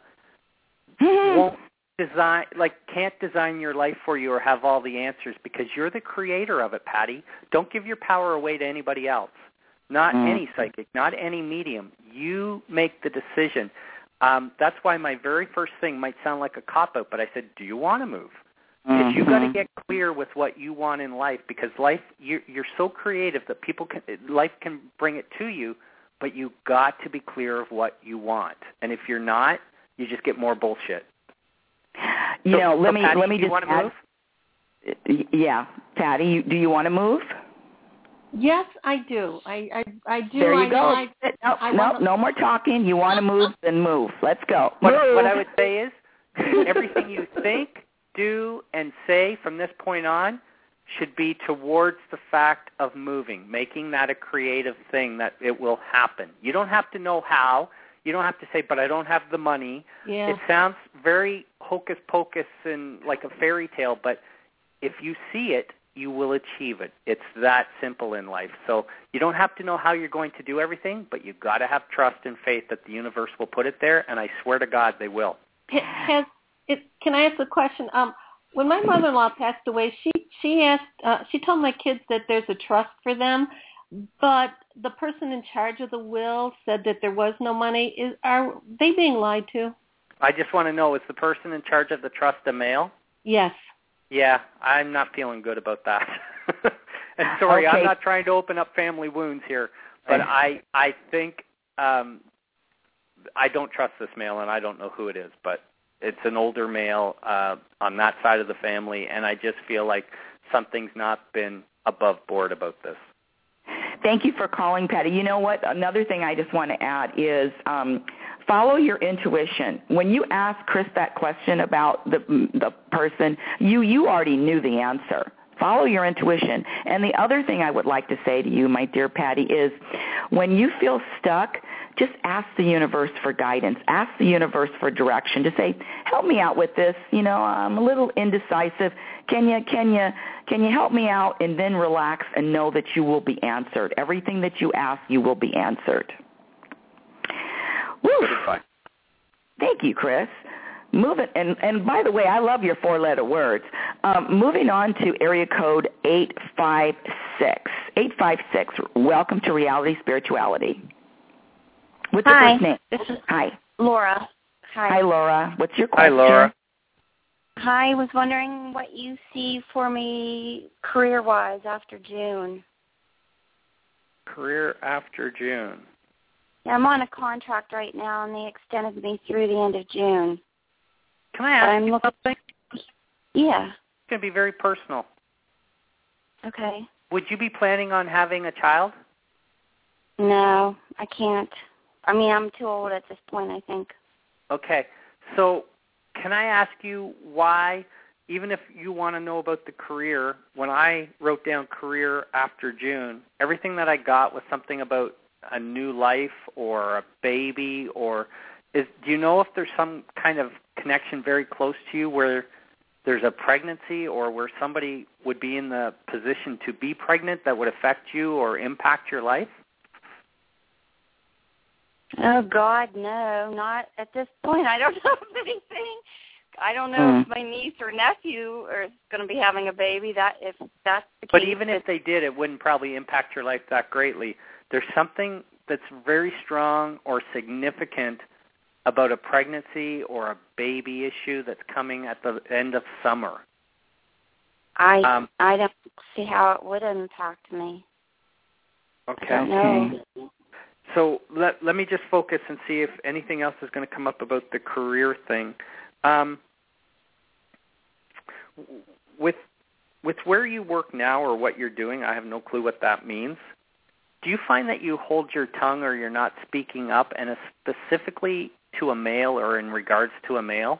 can't design your life for you or have all the answers, because you're the creator of it, Patty. Don't give your power away to anybody else. Not any psychic, not any medium. You make the decision. That's why my very first thing might sound like a cop-out, but I said, do you want to move? Because you've got to get clear with what you want in life, because life, you're so creative that life can bring it to you, but you've got to be clear of what you want. And if you're not, you just get more bullshit. Let me Patty, just want to add, move? Yeah, Patty, do you want to move? Yes, I do. I do. There you go. No more talking. You want to move, then move. Let's go. What I would say is everything you think, do, and say from this point on should be towards the fact of moving, making that a creative thing, that it will happen. You don't have to know how. You don't have to say, but I don't have the money. Yeah. It sounds very hocus pocus and like a fairy tale, but if you see it, you will achieve it. It's that simple in life. So you don't have to know how you're going to do everything, but you've got to have trust and faith that the universe will put it there, and I swear to God they will. Can I ask a question? When my mother-in-law passed away, she told my kids that there's a trust for them, but the person in charge of the will said that there was no money. Are they being lied to? I just want to know, is the person in charge of the trust a male? Yes. Yeah, I'm not feeling good about that. And sorry, Okay. I'm not trying to open up family wounds here, but I think I don't trust this male, and I don't know who it is, but it's an older male on that side of the family, and I just feel like something's not been above board about this. Thank you for calling, Patty. You know what? Another thing I just want to add is follow your intuition. When you asked Chris that question about the person, you already knew the answer. Follow your intuition. And the other thing I would like to say to you, my dear Patty, is when you feel stuck, just ask the universe for guidance. Ask the universe for direction. Just say, help me out with this. You know, I'm a little indecisive. Can you help me out? And then relax and know that you will be answered. Everything that you ask, you will be answered. Woo. Thank you, Chris. Moving, and by the way, I love your 4-letter words. Moving on to area code 856. 856, welcome to Reality Spirituality. What's your first name? This is Hi. Laura. Hi. Hi, Laura. What's your question? Hi, Laura. Hi, I was wondering what you see for me career-wise after June. Career after June. Yeah, I'm on a contract right now, and they extended me through the end of June. Can I ask you something? Yeah. It's going to be very personal. Okay. Would you be planning on having a child? No, I can't. I mean, I'm too old at this point, I think. Okay. So can I ask you why, even if you want to know about the career, when I wrote down career after June, everything that I got was something about a new life or a baby, or do you know if there's some kind of connection very close to you where there's a pregnancy or where somebody would be in the position to be pregnant that would affect you or impact your life? Oh, God, no, not at this point. I don't know of anything. I don't know if my niece or nephew is going to be having a baby. If that's the case. But even if they did, it wouldn't probably impact your life that greatly. There's something that's very strong or significant about a pregnancy or a baby issue that's coming at the end of summer. I don't see how it would impact me. Okay. I don't know. So let me just focus and see if anything else is going to come up about the career thing. With where you work now or what you're doing, I have no clue what that means. Do you find that you hold your tongue or you're not speaking up, and specifically to a male or in regards to a male?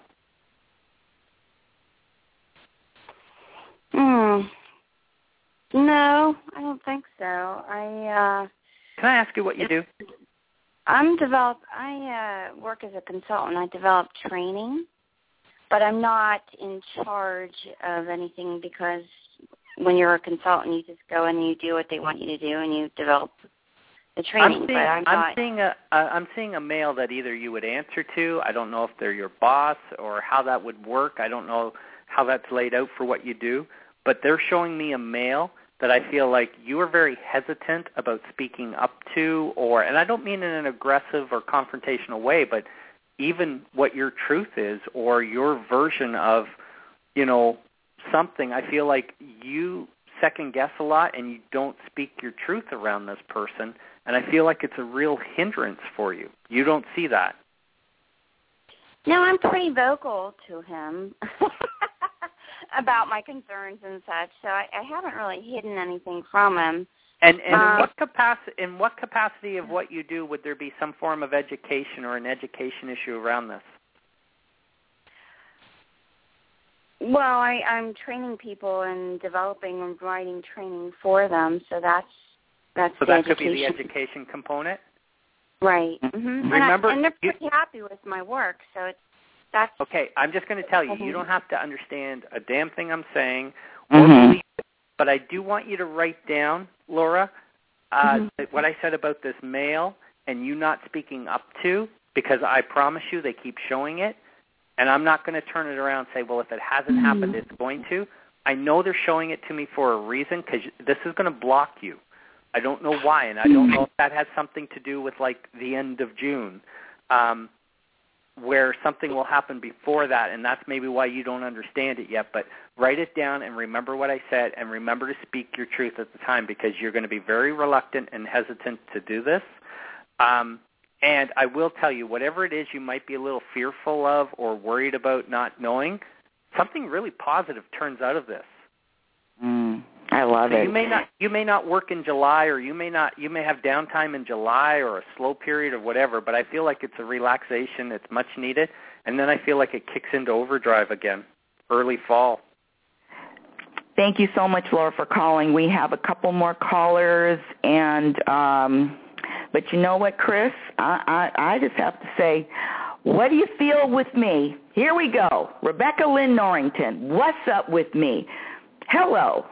No, I don't think so. Can I ask you what you do? I work as a consultant. I develop training, but I'm not in charge of anything because when you're a consultant, you just go in and you do what they want you to do, and you develop the training. I'm seeing a male that either you would answer to. I don't know if they're your boss or how that would work. I don't know how that's laid out for what you do, but they're showing me a male that I feel like you are very hesitant about speaking up to, and I don't mean in an aggressive or confrontational way, but even what your truth is or your version of, something. I feel like you second guess a lot and you don't speak your truth around this person, and I feel like it's a real hindrance for you. You don't see that. No, I'm pretty vocal to him about my concerns and such, so I haven't really hidden anything from him. And in what capacity of what you do would there be some form of education or an education issue around this? Well, I'm training people and developing and writing training for them, so that's so that could be the education component? Right. Mm-hmm. Remember, and they're pretty happy with my work, so that's... Okay, I'm just going to tell you, you don't have to understand a damn thing I'm saying or believe it, but I do want you to write down, Laura, what I said about this male and you not speaking up to, because I promise you they keep showing it, and I'm not going to turn it around and say, well, if it hasn't happened, it's going to. I know they're showing it to me for a reason, because this is going to block you. I don't know why, and I don't know if that has something to do with, like, the end of June. where something will happen before that, and that's maybe why you don't understand it yet. But write it down and remember what I said, and remember to speak your truth at the time, because you're going to be very reluctant and hesitant to do this. And I will tell you, whatever it is you might be a little fearful of or worried about not knowing, something really positive turns out of this. I love it. You may not work in July, or you may have downtime in July or a slow period or whatever, but I feel like it's a relaxation. It's much needed. And then I feel like it kicks into overdrive again, early fall. Thank you so much, Laura, for calling. We have a couple more callers, and but you know what, Chris? I just have to say, what do you feel with me? Here we go. Rebecca Lynn Norrington, what's up with me? Hello.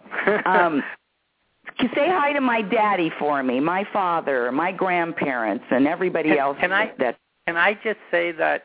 Say hi to my daddy for me, my father, my grandparents, and everybody else. Can I just say that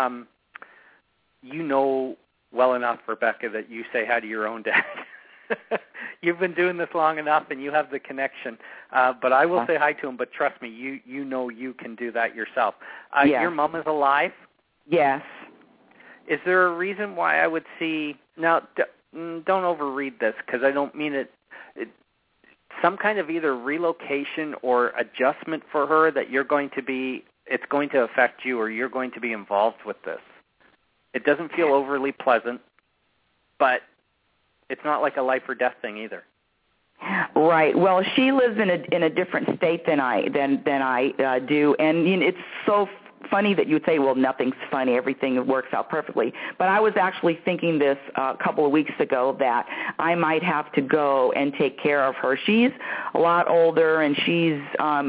you know well enough, Rebecca, that you say hi to your own dad. You've been doing this long enough, and you have the connection. But I will say hi to him. But trust me, you know you can do that yourself. Yes. Your mom is alive? Yes. Is there a reason why I would see now? Don't overread this, because I don't mean it. Some kind of either relocation or adjustment for her that it's going to affect you, or you're going to be involved with this. It doesn't feel overly pleasant, but it's not like a life or death thing either. Right. Well, she lives in a different state than I do, and it's so funny that you would say, well, nothing's funny, everything works out perfectly. But I was actually thinking this a couple of weeks ago, that I might have to go and take care of her. She's a lot older, and she's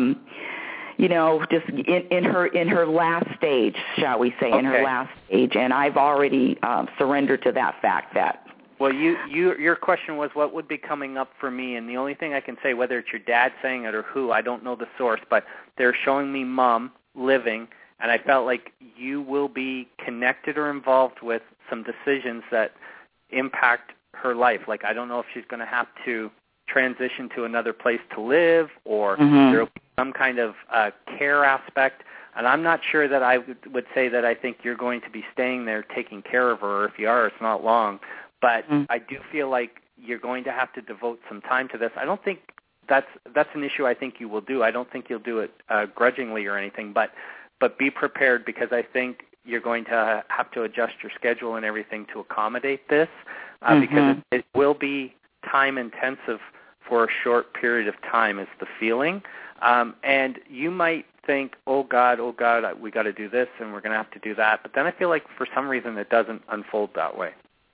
just in her last stage, shall we say, in her last stage, and I've already surrendered to that fact that. Well, your question was what would be coming up for me, and the only thing I can say, whether it's your dad saying it or who, I don't know the source, but they're showing me mom living, and I felt like you will be connected or involved with some decisions that impact her life. Like, I don't know if she's going to have to transition to another place to live, or there will be some kind of care aspect. And I'm not sure that I would say that I think you're going to be staying there taking care of her. If you are, it's not long. But I do feel like you're going to have to devote some time to this. I don't think that's an issue I think you will do. I don't think you'll do it grudgingly or anything, but be prepared, because I think you're going to have to adjust your schedule and everything to accommodate this, because it will be time intensive for a short period of time is the feeling. And you might think, oh God, we got to do this and we're going to have to do that. But then I feel like for some reason it doesn't unfold that way.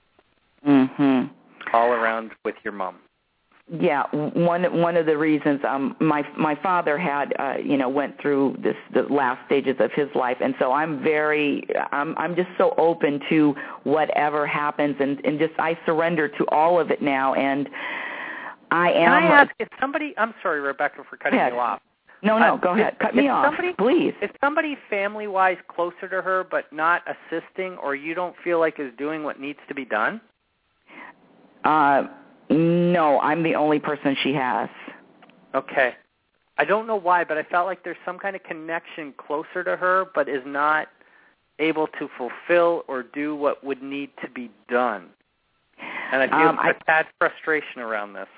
All around with your mom. Yeah, one of the reasons my father had went through the last stages of his life, and so I'm just so open to whatever happens, and just I surrender to all of it now, and I am. Can I ask if somebody? I'm sorry, Rebecca, for cutting you off. No, go ahead. Cut me off, please. Is somebody family-wise closer to her but not assisting, or you don't feel like is doing what needs to be done? No, I'm the only person she has. Okay. I don't know why, but I felt like there's some kind of connection closer to her but is not able to fulfill or do what would need to be done. And I feel a bad frustration around this.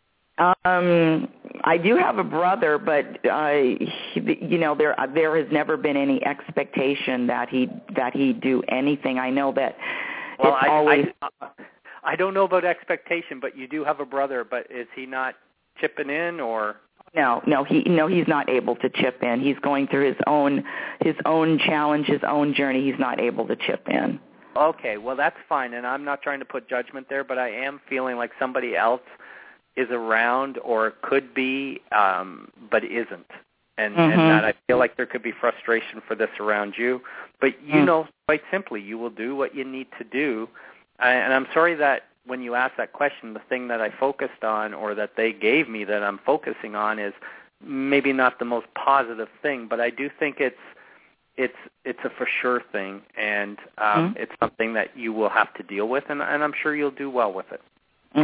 I do have a brother, but there has never been any expectation that he do anything. I know that it's always. I don't know about expectation, but you do have a brother. But is he not chipping in, or? No, he's not able to chip in. He's going through his own challenge, his own journey. He's not able to chip in. Okay, well that's fine, and I'm not trying to put judgment there, but I am feeling like somebody else is around or could be, but isn't. And that I feel like there could be frustration for this around you. But quite simply, you will do what you need to do. And I'm sorry that when you asked that question, the thing that I focused on or that they gave me that I'm focusing on is maybe not the most positive thing, but I do think it's a for sure thing, and it's something that you will have to deal with, and I'm sure you'll do well with it.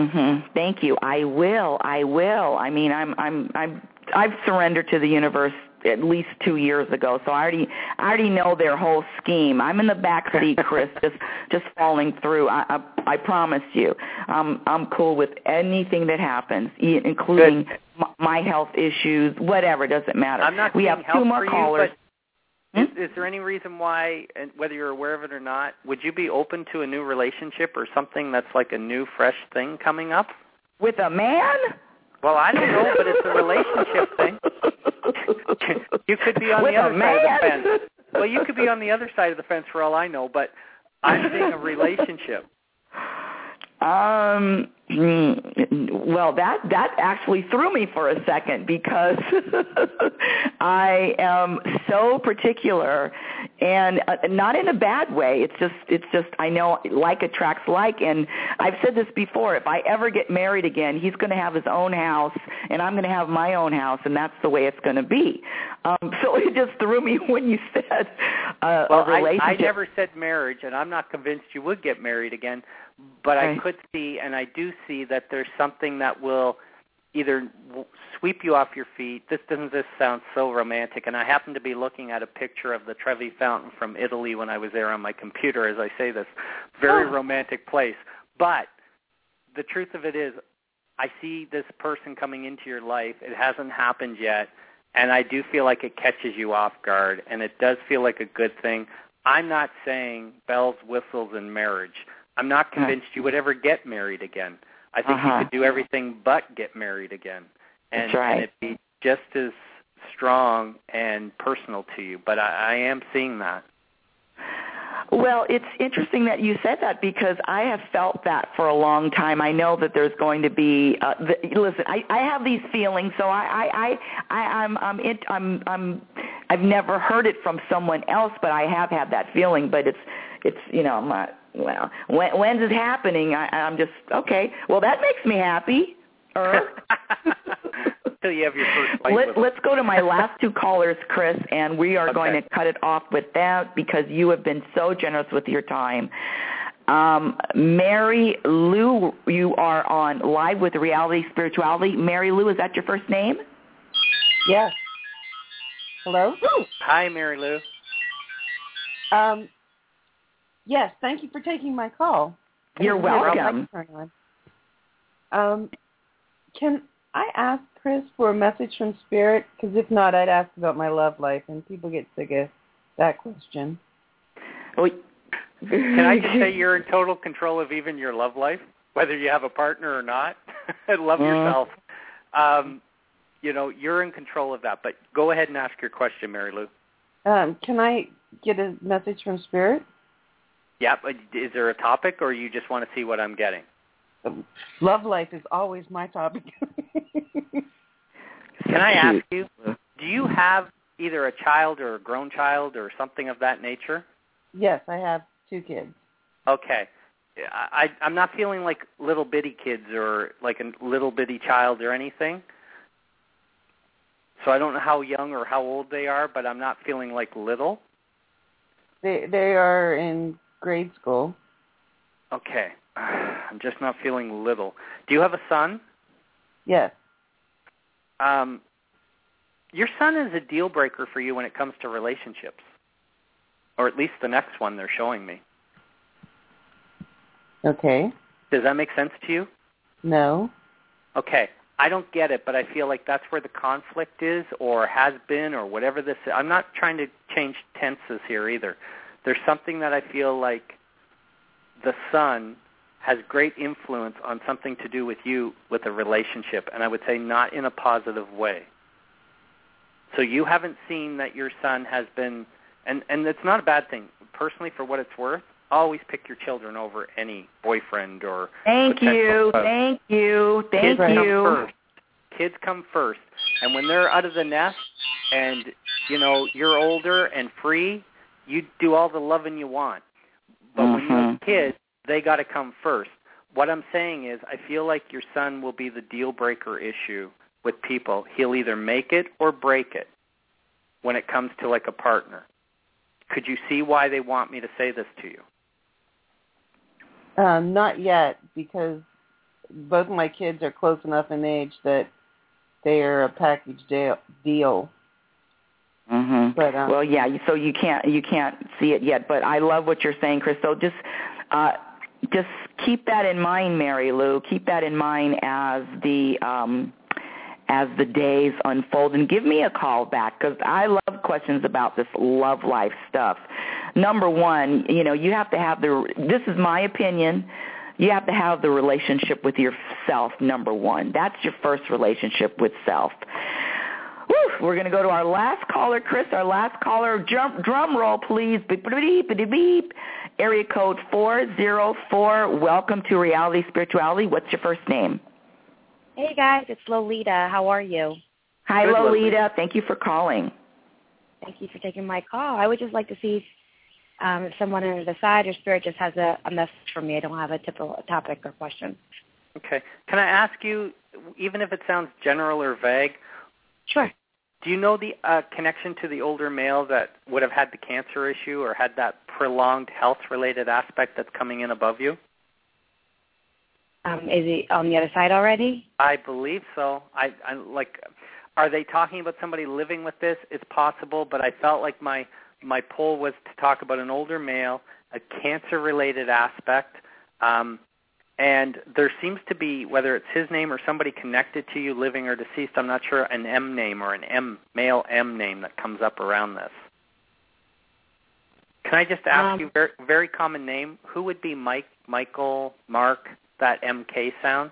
Thank you. I will. I mean, I've surrendered to the universe at least 2 years ago, so I already know their whole scheme. I'm in the back seat, Chris, just falling through. I promise you, I'm cool with anything that happens, including my health issues, whatever. Doesn't matter. I'm not we have two more callers. Is there any reason why, and whether you're aware of it or not, would you be open to a new relationship or something that's like a new, fresh thing coming up? With a man? Well, I don't know, but it's a relationship thing. You could be on the other side of the fence. Well, you could be on the other side of the fence for all I know, but I'm seeing a relationship. Well, that actually threw me for a second because I am so particular, and not in a bad way. It's just I know like attracts like, and I've said this before. If I ever get married again, he's going to have his own house, and I'm going to have my own house, and that's the way it's going to be. So it just threw me when you said a relationship. I never said marriage, and I'm not convinced you would get married again. But I could see, and I do see, that there's something that will either sweep you off your feet. This doesn't just sound so romantic, and I happen to be looking at a picture of the Trevi Fountain from Italy when I was there on my computer as I say this. Very romantic place. But the truth of it is, I see this person coming into your life. It hasn't happened yet, and I do feel like it catches you off guard, and it does feel like a good thing. I'm not saying bells, whistles, and marriage. I'm not convinced you would ever get married again. I think you could do everything but get married again. And, and it'd be just as strong and personal to you. But I am seeing that. Well, it's interesting that you said that because I have felt that for a long time. I know that there's going to be. Listen, I have these feelings, so I've never heard it from someone else, but I have had that feeling. But it's I'm not. Well, when's it happening? I'm just okay. Well, that makes me happy. Until you have your first fight. Let's go to my last two callers, Chris, and we are going to cut it off with that because you have been so generous with your time. Mary Lou, you are on Live with Reality Spirituality. Mary Lou, is that your first name? Yes. Hello? Hi, Mary Lou. Yes, thank you for taking my call. You're welcome. Can I ask Chris for a message from Spirit? Because if not, I'd ask about my love life, and people get sick of that question. Can I just say you're in total control of even your love life, whether you have a partner or not? Love yourself. You're in control of that. But go ahead and ask your question, Mary Lou. Can I get a message from Spirit? Yeah, but is there a topic, or you just want to see what I'm getting? Love life is always my topic. Can I ask you, do you have either a child or a grown child or something of that nature? Yes, I have 2 kids. Okay. I'm not feeling like little bitty kids or like a little bitty child or anything. So I don't know how young or how old they are, but I'm not feeling like little. They are in grade school. Okay. I'm just not feeling little. Do you have a son? Yes. Your son is a deal breaker for you when it comes to relationships, or at least the next one they're showing me. Okay. Does that make sense to you? No. Okay. I don't get it, but I feel like that's where the conflict is or has been or whatever this is. I'm not trying to change tenses here either. There's something that I feel like the son has great influence on something to do with you with a relationship, and I would say not in a positive way. So you haven't seen that your son has been, and it's not a bad thing. Personally, for what it's worth, always pick your children over any boyfriend or Thank you. Kids come first. And when they're out of the nest and, you're older and free, you do all the loving you want. But when you have kids, they got to come first. What I'm saying is I feel like your son will be the deal breaker issue with people. He'll either make it or break it when it comes to like a partner. Could you see why they want me to say this to you? Not yet, because both of my kids are close enough in age that they are a package deal. Mm-hmm. But well, yeah. So you can't see it yet, but I love what you're saying, Chris. So just keep that in mind, Mary Lou. Keep that in mind as the days unfold, and give me a call back, because I love questions about this love life stuff. Number one, you have to have this is my opinion, you have to have the relationship with yourself, number one. That's your first relationship with self. Woo, we're going to go to our last caller, Chris, our last caller. Drum roll, please. Beep, beep, beep, beep. Area code 404. Welcome to Reality Spirituality. What's your first name? Hey, guys. It's Lolita. How are you? Hi, Lolita. Thank you for calling. Thank you for taking my call. I would just like to see if someone on the side or Spirit just has a message for me. I don't have a typical topic or question. Okay. Can I ask you, even if it sounds general or vague? Sure. Do you know the connection to the older male that would have had the cancer issue or had that prolonged health-related aspect that's coming in above you? Is he on the other side already? I believe so. I are they talking about somebody living with this? It's possible, but I felt like my poll was to talk about an older male, a cancer-related aspect, and there seems to be, whether it's his name or somebody connected to you, living or deceased, I'm not sure, an M name or male M name that comes up around this. Can I just ask you, very, very common name, who would be Mike, Michael, Mark, that MK sound?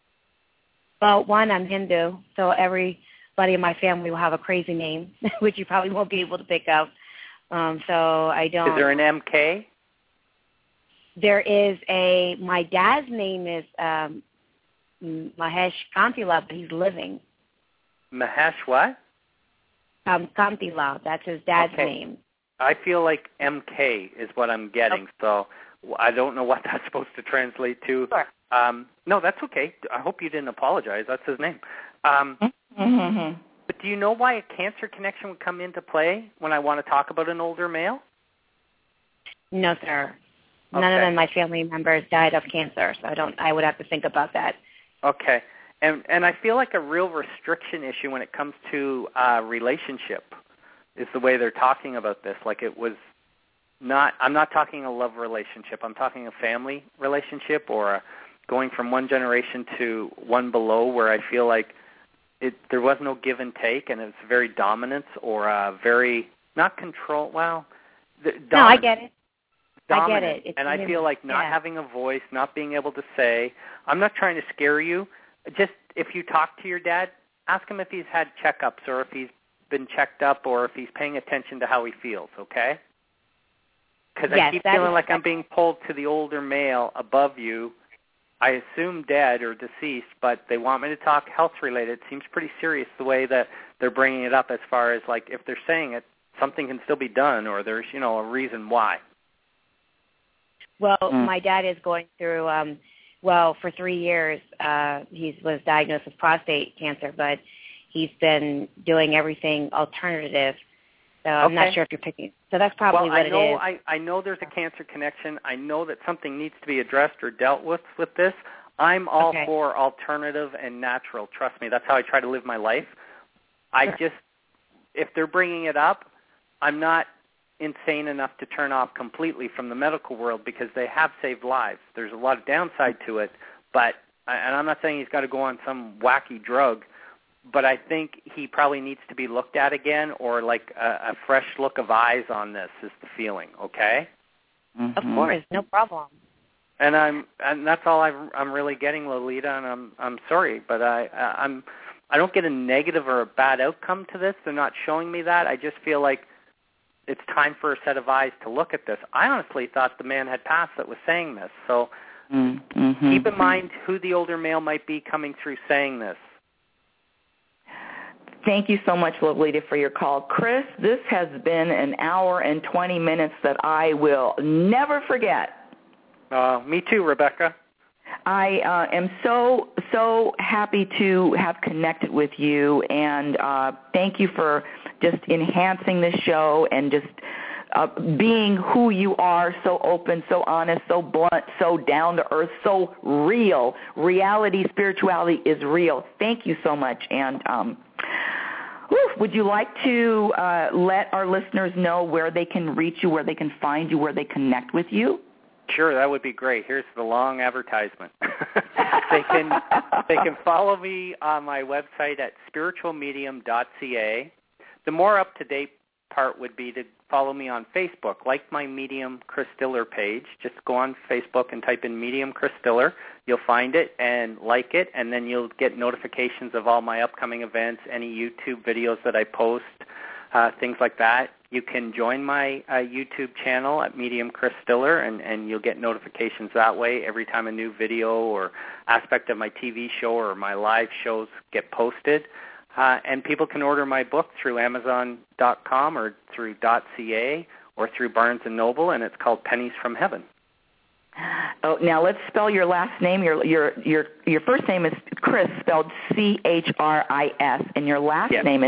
Well, one, I'm Hindu, so everybody in my family will have a crazy name, which you probably won't be able to pick out. So I don't. Is there an MK? There is my dad's name is Mahesh Kantila, but he's living. Mahesh what? Kantila, that's his dad's name. I feel like MK is what I'm getting, so I don't know what that's supposed to translate to. Sure. No, that's okay. I hope you didn't apologize. That's his name. But do you know why a cancer connection would come into play when I want to talk about an older male? No, sir. None of my family members died of cancer, so I would have to think about that. Okay. And I feel like a real restriction issue when it comes to relationship is the way they're talking about this. Like it was I'm not talking a love relationship. I'm talking a family relationship or going from one generation to one below, where I feel like there was no give and take, and it's very dominance or very, not control, well, no, I get it. Dominant. I get it. And I feel like not having a voice, not being able to say, I'm not trying to scare you. Just if you talk to your dad, ask him if he's had checkups or if he's been checked up or if he's paying attention to how he feels, okay? Because I keep feeling like I'm being pulled to the older male above you. I assume dead or deceased, but they want me to talk health-related. It seems pretty serious the way that they're bringing it up as far as, like, if they're saying it, something can still be done or there's, a reason why. Well, my dad is going through, for 3 years, he was diagnosed with prostate cancer, but he's been doing everything alternative. So I'm not sure if you're picking. So that's probably what it is. I know there's a cancer connection. I know that something needs to be addressed or dealt with this. I'm all for alternative and natural. Trust me, that's how I try to live my life. If they're bringing it up, I'm not insane enough to turn off completely from the medical world because they have saved lives. There's a lot of downside to it, and I'm not saying he's got to go on some wacky drug, but I think he probably needs to be looked at again or like a fresh look of eyes on this is the feeling, okay? Mm-hmm. Of course, no problem. And that's all I'm really getting, Lolita, and I'm sorry, but I don't get a negative or a bad outcome to this. They're not showing me that. I just feel like it's time for a set of eyes to look at this. I honestly thought the man had passed that was saying this. So keep in mind who the older male might be coming through saying this. Thank you so much, Lolita, for your call. Chris, this has been an hour and 20 minutes that I will never forget. Me too, Rebecca. I am so happy to have connected with you, and thank you for just enhancing the show and just being who you are, so open, so honest, so blunt, so down to earth, so real. Reality, spirituality is real. Thank you so much, and Would you like to let our listeners know where they can reach you, where they can find you, where they connect with you? Sure, that would be great. Here's the long advertisement. They can follow me on my website at spiritualmedium.ca. The more up-to-date part would be to follow me on Facebook, like my Medium Chris Stiller page. Just go on Facebook and type in Medium Chris Stiller. You'll find it and like it, and then you'll get notifications of all my upcoming events, any YouTube videos that I post, things like that. You can join my YouTube channel at Medium Chris Stiller, and you'll get notifications that way every time a new video or aspect of my TV show or my live shows get posted. And people can order my book through Amazon.com or through .ca or through Barnes & Noble, and it's called Pennies from Heaven. Oh, now let's spell your last name. Your first name is Chris, spelled C-H-R-I-S, and your last name is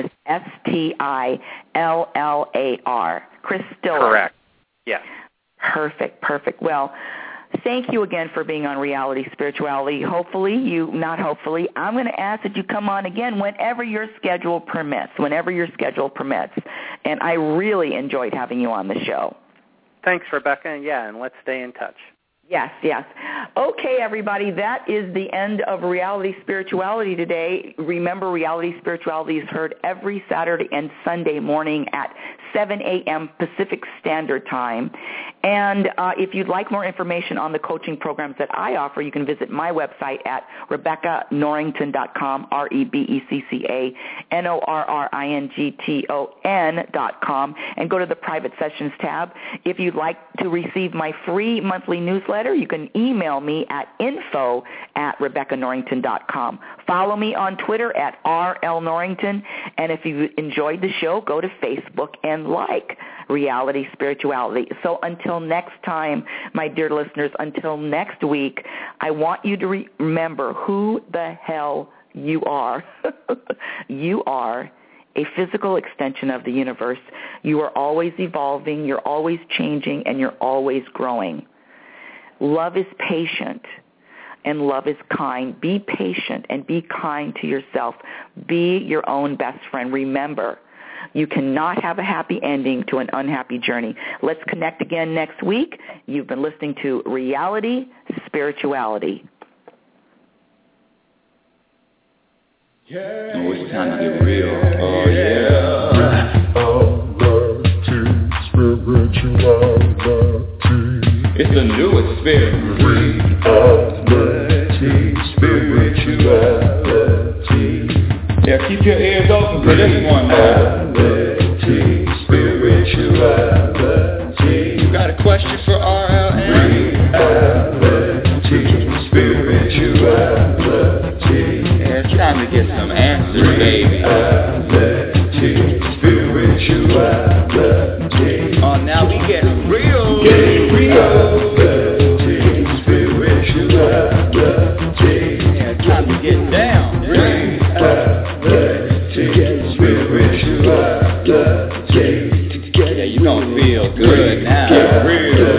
S-T-I-L-L-A-R. Chris Stiller. Correct. Yes. Perfect. Well, thank you again for being on Reality Spirituality. I'm going to ask that you come on again whenever your schedule permits. And I really enjoyed having you on the show. Thanks, Rebecca. And let's stay in touch. Yes. Okay, everybody, that is the end of Reality Spirituality today. Remember, Reality Spirituality is heard every Saturday and Sunday morning at 7 a.m. Pacific Standard Time. And if you'd like more information on the coaching programs that I offer, you can visit my website at RebeccaNorrington.com, RebeccaNorrington.com, and go to the Private Sessions tab. If you'd like to receive my free monthly newsletter, you can email me at info@RebeccaNorrington.com. Follow me on Twitter at RLNorrington. And if you enjoyed the show, go to Facebook and like Reality Spirituality. So until next time, my dear listeners, until next week, I want you to remember who the hell you are. You are a physical extension of the universe. You are always evolving, you're always changing, and you're always growing. Love is patient, and love is kind. Be patient and be kind to yourself. Be your own best friend. Remember, you cannot have a happy ending to an unhappy journey. Let's connect again next week. You've been listening to Reality Spirituality. Yeah. Oh, it's time to get real. Oh, yeah. It's the new experience. Spirituality. Yeah, keep your ears open for this one. Spirituality. You got a question for RLN? Spirituality. Yeah, it's time to get some answers, baby. Spirituality. Oh, now we get real. Yeah, time to get down. Yeah, you gonna feel good now. Get real.